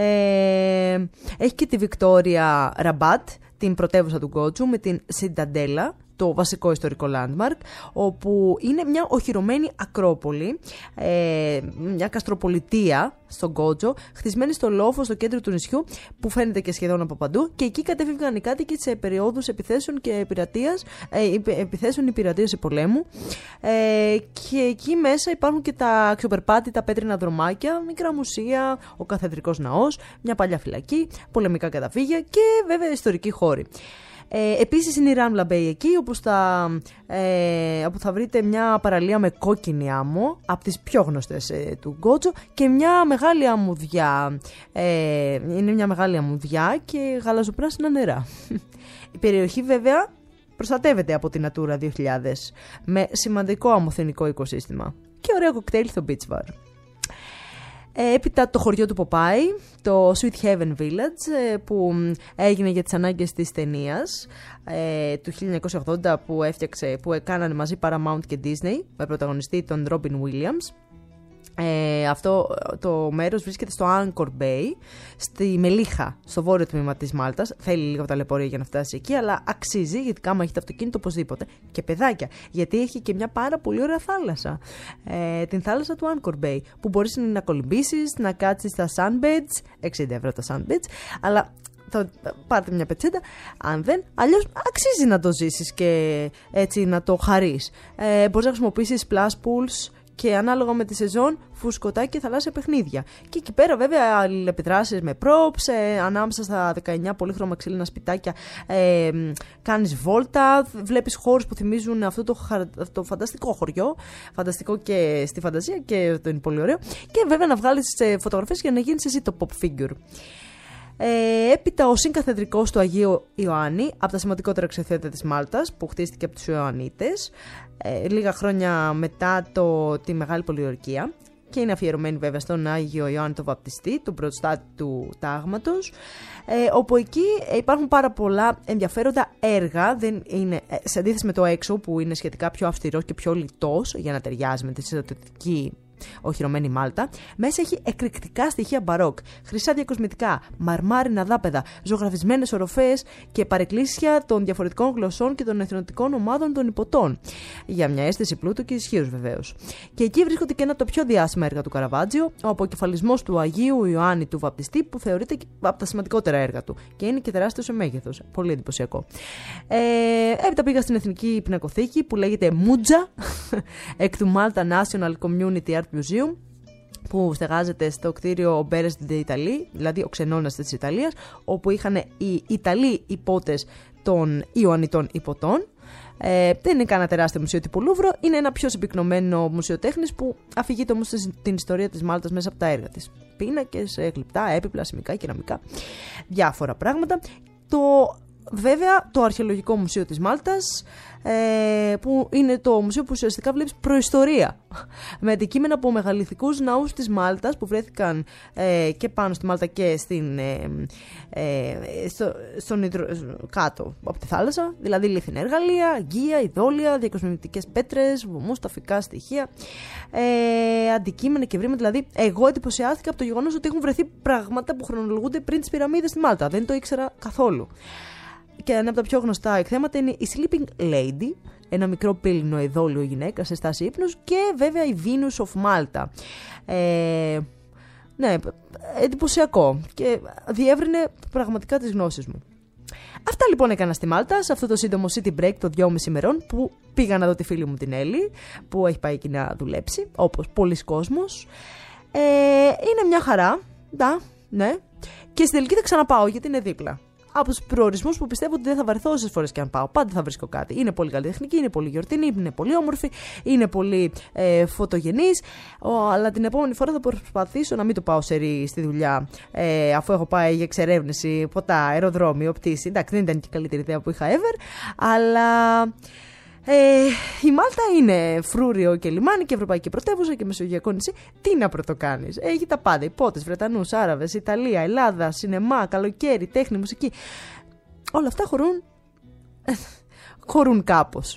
Ε, έχει και τη Βικτόρια Ραμπάτ, την πρωτεύουσα του Γκότζου, με την Σινταντέλα, το βασικό ιστορικό landmark, όπου είναι μια οχυρωμένη ακρόπολη, ε, μια καστροπολιτεία στον Γκότζο, χτισμένη στο λόφο στο κέντρο του νησιού, που φαίνεται και σχεδόν από παντού, και εκεί κατέφυγαν οι κάτοικοι σε περιόδους επιθέσεων και πειρατείας, ε, επιθέσεων ή πειρατείας ή πολέμου, ε, και εκεί μέσα υπάρχουν και τα αξιοπερπάτητα πέτρινα δρομάκια, μικρά μουσεία, ο καθεδρικός ναός, μια παλιά φυλακή, πολεμικά καταφύγια και βέβαια ιστορικοί χώροι. Ε, επίσης είναι η Ράμπλα Μπέι εκεί, όπου θα, ε, όπου θα βρείτε μια παραλία με κόκκινη άμμο, από τις πιο γνωστές ε, του Γκότζο, και μια μεγάλη αμμουδιά, ε, είναι μια μεγάλη αμμουδιά και γαλαζοπράσινα νερά. Η περιοχή βέβαια προστατεύεται από την Natura δύο χιλιάδες, με σημαντικό αμμοθενικό οικοσύστημα και ωραίο κοκτέιλ στο Beach Bar. Έπειτα το χωριό του Ποπάι, το Sweet Heaven Village, που έγινε για τις ανάγκες της ταινίας ε, του χίλια εννιακόσια ογδόντα που έφτιαξε, που έκαναν μαζί Paramount και Disney, με πρωταγωνιστή τον Robin Williams. Ε, αυτό το μέρος βρίσκεται στο Anchor Bay, στη Μελίχα, στο βόρειο τμήμα της Μάλτας. Θέλει λίγο ταλαιπωρία για να φτάσει εκεί, αλλά αξίζει, γιατί άμα έχετε αυτοκίνητο οπωσδήποτε. Και παιδάκια, γιατί έχει και μια πάρα πολύ ωραία θάλασσα, ε, την θάλασσα του Anchor Bay, που μπορείς να κολυμπήσεις, να κάτσεις στα sunbeds, εξήντα ευρώ τα sunbeds, αλλά θα πάρτε μια πετσέτα, αν δεν, αλλιώς αξίζει να το ζήσεις και έτσι να το χαρείς. Ε, μπορείς να χρησιμοποιήσεις splash pools και ανάλογα με τη σεζόν φουσκωτά και θαλάσσια παιχνίδια. Και εκεί πέρα βέβαια αλληλεπιδράσεις με props, ε, ανάμεσα στα δεκαεννιά πολύχρωμα ξύλινα σπιτάκια, ε, κάνεις βόλτα, βλέπεις χώρους που θυμίζουν αυτό το, το φανταστικό χωριό, φανταστικό και στη φαντασία, και το είναι πολύ ωραίο, και βέβαια να βγάλεις φωτογραφίες για να γίνεις εσύ το pop figure. Ε, έπειτα ο συγκαθεδρικός του Αγίου Ιωάννη, από τα σημαντικότερα αξιοθέατα της Μάλτας, που χτίστηκε από τους Ιωαννίτες ε, λίγα χρόνια μετά το, τη Μεγάλη Πολιορκία, και είναι αφιερωμένη βέβαια στον Άγιο Ιωάννη τον Βαπτιστή, τον πρωτοστάτη του τάγματος, ε, όπου εκεί υπάρχουν πάρα πολλά ενδιαφέροντα έργα. Δεν είναι, σε αντίθεση με το έξω, που είναι σχετικά πιο αυστηρός και πιο λιτός για να ταιριάζει με τη στρατιωτική οχυρωμένη Μάλτα, μέσα έχει εκρηκτικά στοιχεία μπαρόκ, χρυσά διακοσμητικά, μαρμάρινα δάπεδα, ζωγραφισμένες οροφές και παρεκκλήσια των διαφορετικών γλωσσών και των εθνοτικών ομάδων των υποτών, για μια αίσθηση πλούτου και ισχύως βεβαίως. Και εκεί βρίσκονται και ένα από τα πιο διάσημα έργα του Καραβάτζιο, ο αποκεφαλισμός του Αγίου Ιωάννη του Βαπτιστή, που θεωρείται από τα σημαντικότερα έργα του και είναι και τεράστιο σε μέγεθος. Πολύ εντυπωσιακό. Ε, έπειτα πήγα στην Εθνική Πινακοθήκη, που λέγεται Μούτζα, εκ του Malta National Community Art Museum, που στεγάζεται στο κτίριο Beres d'Italie, δηλαδή ο ξενώνας της Ιταλίας, όπου είχαν οι Ιταλοί υπότες των Ιωαννιτών υποτών. Ε, δεν είναι κανένα τεράστιο μουσείο τύπου Λούβρο, είναι ένα πιο συμπυκνωμένο μουσείο τέχνης που αφηγείται όμως την ιστορία της Μάλτας μέσα από τα έργα της. Πίνακες, γλυπτά, έπιπλα, σημικά, κεραμικά, διάφορα πράγματα. Το, βέβαια, το Αρχαιολογικό Μουσείο της Μάλτας, ε, που είναι το μουσείο που ουσιαστικά βλέπεις προϊστορία, με αντικείμενα από μεγαλειθικούς ναούς της Μάλτας που βρέθηκαν ε, και πάνω στη Μάλτα και στην, ε, ε, στο, στον υδρο, κάτω από τη θάλασσα, δηλαδή λίθινα εργαλεία, αγκία, ειδόλια, διακοσμητικές πέτρες, βωμούς, ταφικά στοιχεία, ε, αντικείμενα και βρήματα. Δηλαδή, εγώ εντυπωσιάστηκα από το γεγονός ότι έχουν βρεθεί πράγματα που χρονολογούνται πριν τις πυραμίδες στη Μάλτα. Δεν το ήξερα καθόλου. Και ένα από τα πιο γνωστά εκθέματα είναι η Sleeping Lady, ένα μικρό πύληνο ειδόλιο γυναίκα σε στάση ύπνους, και βέβαια η Venus of Malta. Ε, ναι, εντυπωσιακό και διεύρυνε πραγματικά τις γνώσεις μου. Αυτά λοιπόν έκανα στη Μάλτα, σε αυτό το σύντομο city break των δυόμισι ημερών που πήγα να δω τη φίλη μου την Έλλη, που έχει πάει εκεί να δουλέψει, όπως πολλοί κόσμος. Ε, είναι μια χαρά, ναι, ναι. Και στην τελική θα ξαναπάω γιατί είναι δίπλα. Από τους προορισμούς που πιστεύω ότι δεν θα βαρεθώ όσες φορές και αν πάω. Πάντα θα βρίσκω κάτι. Είναι πολύ καλή τεχνική, είναι πολύ γιορτινή, είναι πολύ όμορφη, είναι πολύ ε, φωτογενής. Ο, αλλά την επόμενη φορά θα προσπαθήσω να μην το πάω σερί στη δουλειά, ε, αφού έχω πάει για εξερεύνηση, ποτά, αεροδρόμιο, πτήση. Εντάξει, δεν ήταν και η καλύτερη ιδέα που είχα ever, αλλά. Ε, η Μάλτα είναι φρούριο και λιμάνι και ευρωπαϊκή πρωτεύουσα και μεσογειακό νησί. Τι να πρωτοκάνεις? Έχει τα πάντα. Υπότες, Βρετανούς, Άραβες, Ιταλία, Ελλάδα, σινεμά, καλοκαίρι, τέχνη, μουσική. Όλα αυτά χωρούν. χωρούν κάπως.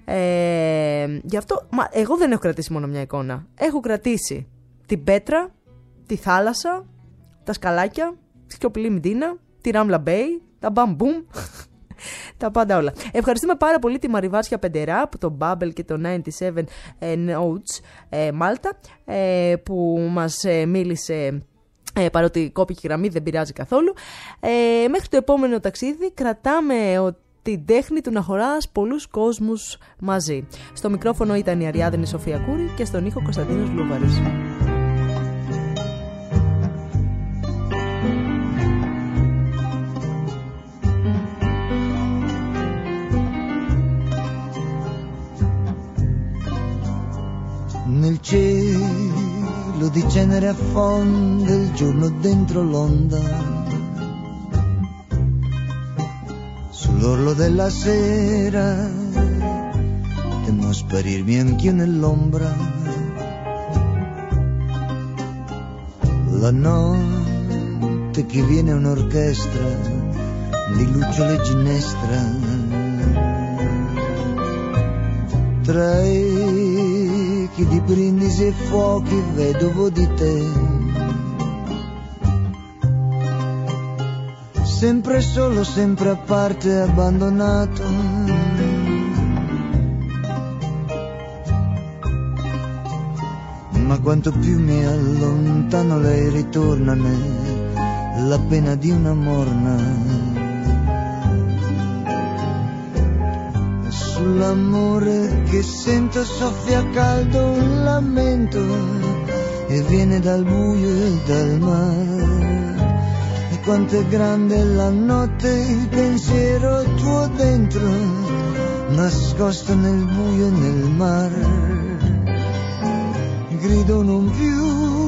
Ε, γι' αυτό, μα, εγώ δεν έχω κρατήσει μόνο μια εικόνα. Έχω κρατήσει την πέτρα, τη θάλασσα, τα σκαλάκια, τη σκιοπηλή Μντίνα, τη Рамλα Μπέι, τα μπαμπούμ. Τα πάντα όλα. Ευχαριστούμε πάρα πολύ τη Μαριβάσια Πεντερά από το Bubble και το ενενήντα επτά Notes ε, Μάλτα, ε, που μας ε, μίλησε, ε, παρότι κόπηκε η γραμμή, δεν πειράζει καθόλου. Ε, μέχρι το επόμενο ταξίδι κρατάμε ότι την τέχνη του να χωράς πολλούς κόσμους μαζί. Στο μικρόφωνο ήταν η Αριάδνη Σοφία Κούρη και στον ήχο Κωνσταντίνος Βλούβαρης. Nel cielo di cenere affonda il giorno dentro l'onda, sull'orlo della sera temo sparirmi anch'io nell'ombra. La notte che viene un'orchestra di lucciole e ginestra, tra echi di brindisi e fuochi vedovo di te, sempre solo, sempre a parte, abbandonato. Ma quanto più mi allontano lei ritorna nella pena di una morna. Sull'amore che sento soffia caldo un lamento e viene dal buio e dal mare. E quanto è grande la notte, il pensiero tuo dentro, nascosto nel buio e nel mare. Grido non più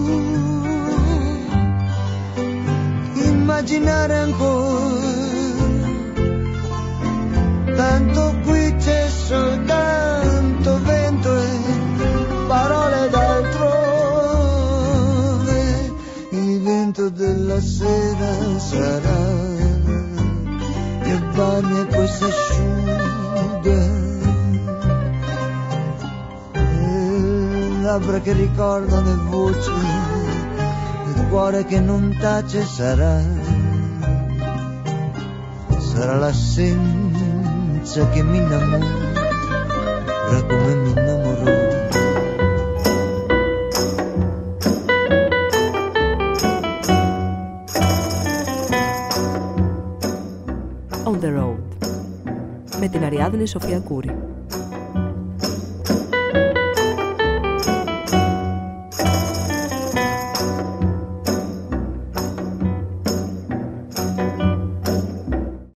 immaginare ancora, tanto qui c'è soltanto vento e parole d'altrove. Il vento della sera sarà che bagna e poi s'asciuga, e labbra che ricordano e voci, il cuore che non tace sarà, sarà l'assenza che mi innamora come mi innamorò. On the Road με την Αριάδνη Σοφία Κούρη.